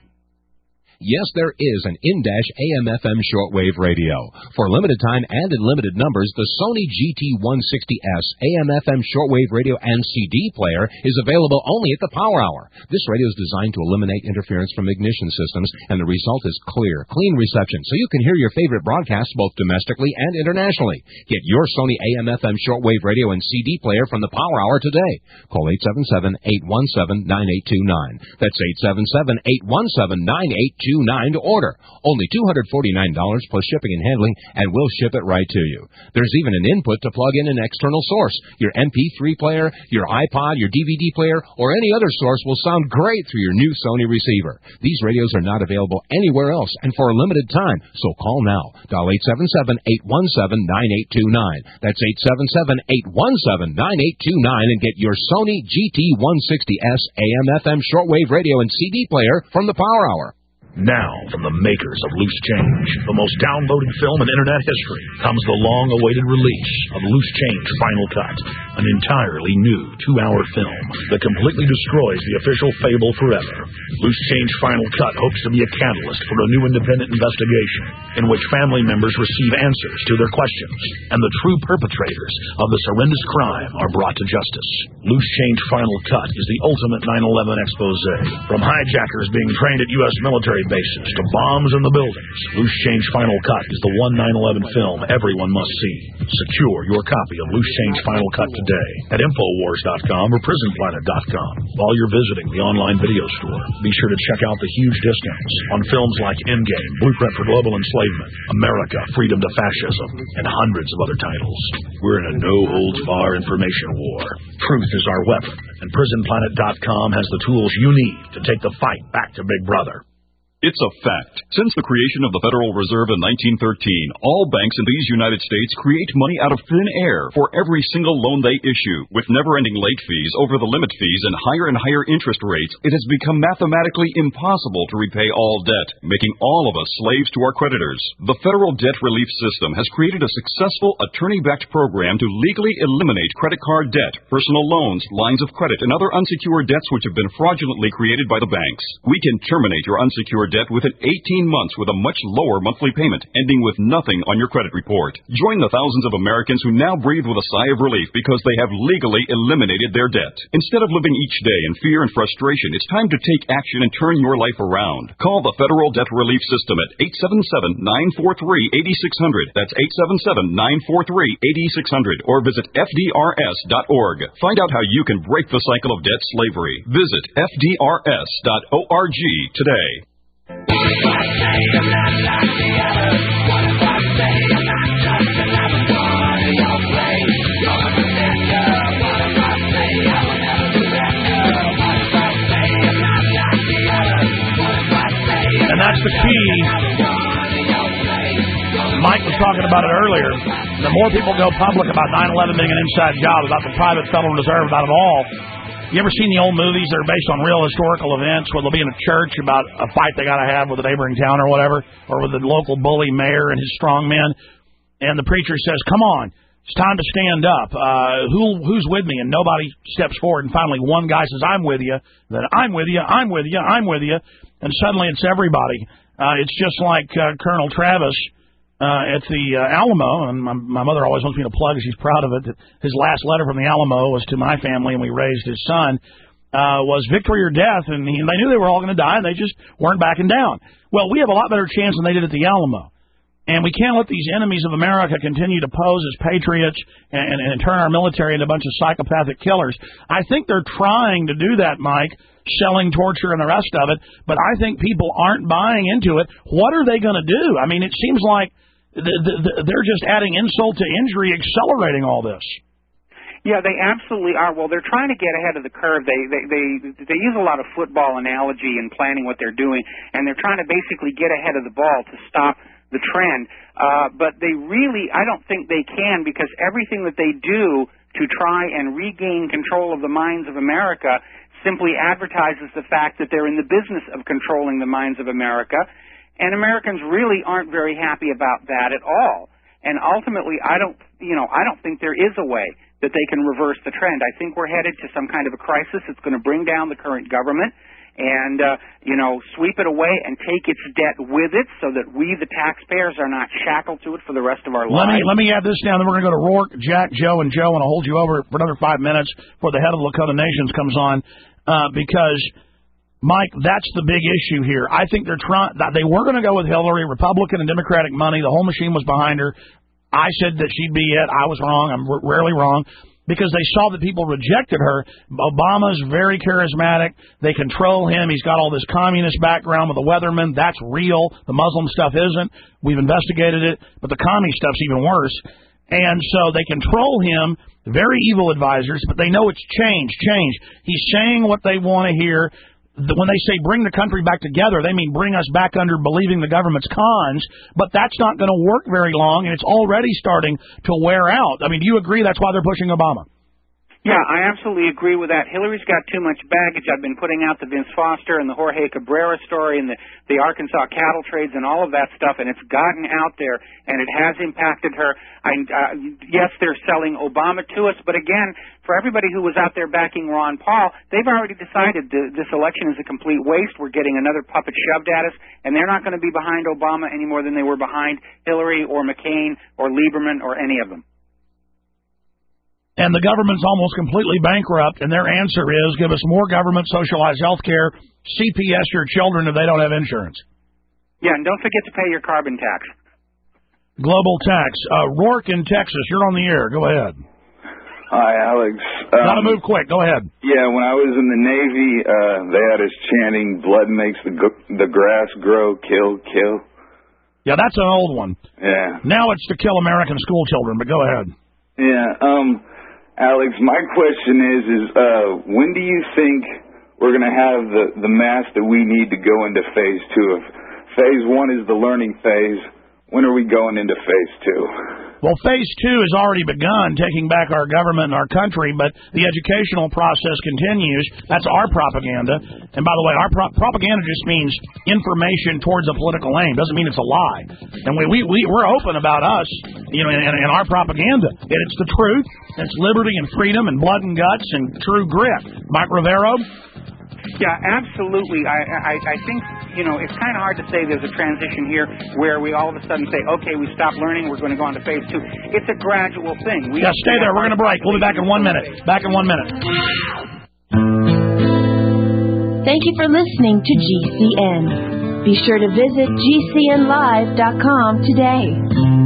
Yes, there is an in-dash A M F M shortwave radio. For limited time and in limited numbers, the Sony G T one sixty S A M F M shortwave radio and C D player is available only at the Power Hour. This radio is designed to eliminate interference from ignition systems, and the result is clear, clean reception, so you can hear your favorite broadcasts both domestically and internationally. Get your Sony A M F M shortwave radio and C D player from the Power Hour today. Call eight seven seven, eight one seven, nine eight two nine. That's eight seven seven, eight one seven, nine eight two nine to order. Only two hundred forty-nine dollars plus shipping and handling, and we'll ship it right to you. There's even an input to plug in an external source. Your M P three player, your iPod, your D V D player, or any other source will sound great through your new Sony receiver. These radios are not available anywhere else and for a limited time, so call now. Dial eight seven seven, eight one seven, nine eight two nine. That's eight seven seven, eight one seven, nine eight two nine and get your Sony G T one sixty S A M F M shortwave radio and C D player from the Power Hour. Now, from the makers of Loose Change, the most downloaded film in Internet history, comes the long-awaited release of Loose Change Final Cut, an entirely new two-hour film that completely destroys the official fable forever. Loose Change Final Cut hopes to be a catalyst for a new independent investigation in which family members receive answers to their questions, and the true perpetrators of this horrendous crime are brought to justice. Loose Change Final Cut is the ultimate nine eleven expose, from hijackers being trained at U S military bases to bombs in the buildings. Loose Change Final Cut is the one nine eleven film everyone must see. Secure your copy of Loose Change Final Cut today at Infowars dot com or Prison Planet dot com. While you're visiting the online video store, be sure to check out the huge discounts on films like Endgame, Blueprint for Global Enslavement, America, Freedom to Fascism, and hundreds of other titles. We're in a no-holds-bar information war. Truth is our weapon, and Prison Planet dot com has the tools you need to take the fight back to Big Brother. It's a fact. Since the creation of the Federal Reserve in nineteen thirteen, all banks in these United States create money out of thin air for every single loan they issue. With never-ending late fees, over-the-limit fees, and higher and higher interest rates, it has become mathematically impossible to repay all debt, making all of us slaves to our creditors. The Federal Debt Relief System has created a successful attorney-backed program to legally eliminate credit card debt, personal loans, lines of credit, and other unsecured debts which have been fraudulently created by the banks. We can terminate your unsecured your debt within eighteen months with a much lower monthly payment, ending with nothing on your credit report. Join the thousands of Americans who now breathe with a sigh of relief because they have legally eliminated their debt. Instead of living each day in fear and frustration, it's time to take action and turn your life around. Call the Federal Debt Relief System at eight seven seven, nine four three, eight six zero zero. That's eight seven seven, nine four three, eight six zero zero. Or visit F D R S dot org. Find out how you can break the cycle of debt slavery. Visit F D R S dot org today. And that's the key. Mike was talking about it earlier. The more people go public about nine eleven being an inside job, about the private Federal Reserve, about it all. You ever seen the old movies that are based on real historical events where they'll be in a church about a fight they got to have with a neighboring town or whatever, or with the local bully mayor and his strong men, and the preacher says, come on, it's time to stand up. Uh, who Who's with me? And nobody steps forward, and finally one guy says, I'm with you. Then I'm with you, I'm with you, I'm with you. And suddenly it's everybody. Uh, it's just like uh, Colonel Travis uh, at the uh, Alamo, and my, my mother always wants me to plug, she's proud of it, that his last letter from the Alamo was to my family, and we raised his son, uh, was victory or death, and he, they knew they were all going to die, and they just weren't backing down. Well, we have a lot better chance than they did at the Alamo, and we can't let these enemies of America continue to pose as patriots and, and, and turn our military into a bunch of psychopathic killers. I think they're trying to do that, Mike, selling torture and the rest of it, but I think people aren't buying into it. What are they going to do? I mean, it seems like the, the, the, they're just adding insult to injury, accelerating all this. Yeah, they absolutely are. Well, they're trying to get ahead of the curve. They they they they use a lot of football analogy in planning what they're doing, and they're trying to basically get ahead of the ball to stop the trend. Uh, but they really, I don't think they can, because everything that they do to try and regain control of the minds of America simply advertises the fact that they're in the business of controlling the minds of America, and Americans really aren't very happy about that at all. And ultimately, I don't, you know, I don't think there is a way that they can reverse the trend. I think we're headed to some kind of a crisis that's going to bring down the current government and, uh, you know, sweep it away and take its debt with it so that we, the taxpayers, are not shackled to it for the rest of our let lives. Me, let me add this down, then we're going to go to Rourke, Jack, Joe, and Joe, and I'll hold you over for another five minutes before the head of the Lakota Nations comes on, uh, because, Mike, that's the big issue here. I think they're trying, they were going to go with Hillary, Republican and Democratic money. The whole machine was behind her. I said that she'd be it. I was wrong. I'm r- rarely wrong. Because they saw that people rejected her. Obama's very charismatic. They control him. He's got all this communist background with the Weathermen. That's real. The Muslim stuff isn't. We've investigated it. But the commie stuff's even worse. And so they control him. Very evil advisors. But they know it's change, change. He's saying what they want to hear. When they say bring the country back together, they mean bring us back under believing the government's cons, but that's not going to work very long, and it's already starting to wear out. I mean, do you agree that's why they're pushing Obama? Yeah, I absolutely agree with that. Hillary's got too much baggage. I've been putting out the Vince Foster and the Jorge Cabrera story and the, the Arkansas cattle trades and all of that stuff, and it's gotten out there, and it has impacted her. I, uh, yes, they're selling Obama to us, but again, for everybody who was out there backing Ron Paul, they've already decided th- this election is a complete waste. We're getting another puppet shoved at us, and they're not going to be behind Obama any more than they were behind Hillary or McCain or Lieberman or any of them. And the government's almost completely bankrupt, and their answer is give us more government, socialized health care, C P S your children if they don't have insurance. Yeah, and don't forget to pay your carbon tax. Global tax. Uh, Rourke in Texas, you're on the air. Go ahead. Hi, Alex. Um, Gotta move quick. Go ahead. Yeah, when I was in the Navy, uh, they had us chanting, blood makes the, the grass grow, kill, kill. Yeah, that's an old one. Yeah. Now it's to kill American school children, but go ahead. Yeah, um... Alex, my question is, is uh, when do you think we're going to have the, the mass that we need to go into phase two? If phase one is the learning phase, when are we going into phase two? Well, phase two has already begun, taking back our government and our country, but the educational process continues. That's our propaganda. And by the way, our pro- propaganda just means information towards a political aim. Doesn't mean it's a lie. And we, we, we, we're open about us, you know, and, and our propaganda. And it's the truth. It's liberty and freedom and blood and guts and true grit. Mike Rivero? Yeah, absolutely. I, I, I think you know, it's kind of hard to say there's a transition here where we all of a sudden say, okay, we stopped learning, we're going to go on to phase two. It's a gradual thing. We yeah, stay there. We're going to break. We'll be back in one minute. Back in one minute. Thank you for listening to G C N. Be sure to visit G C N live dot com today.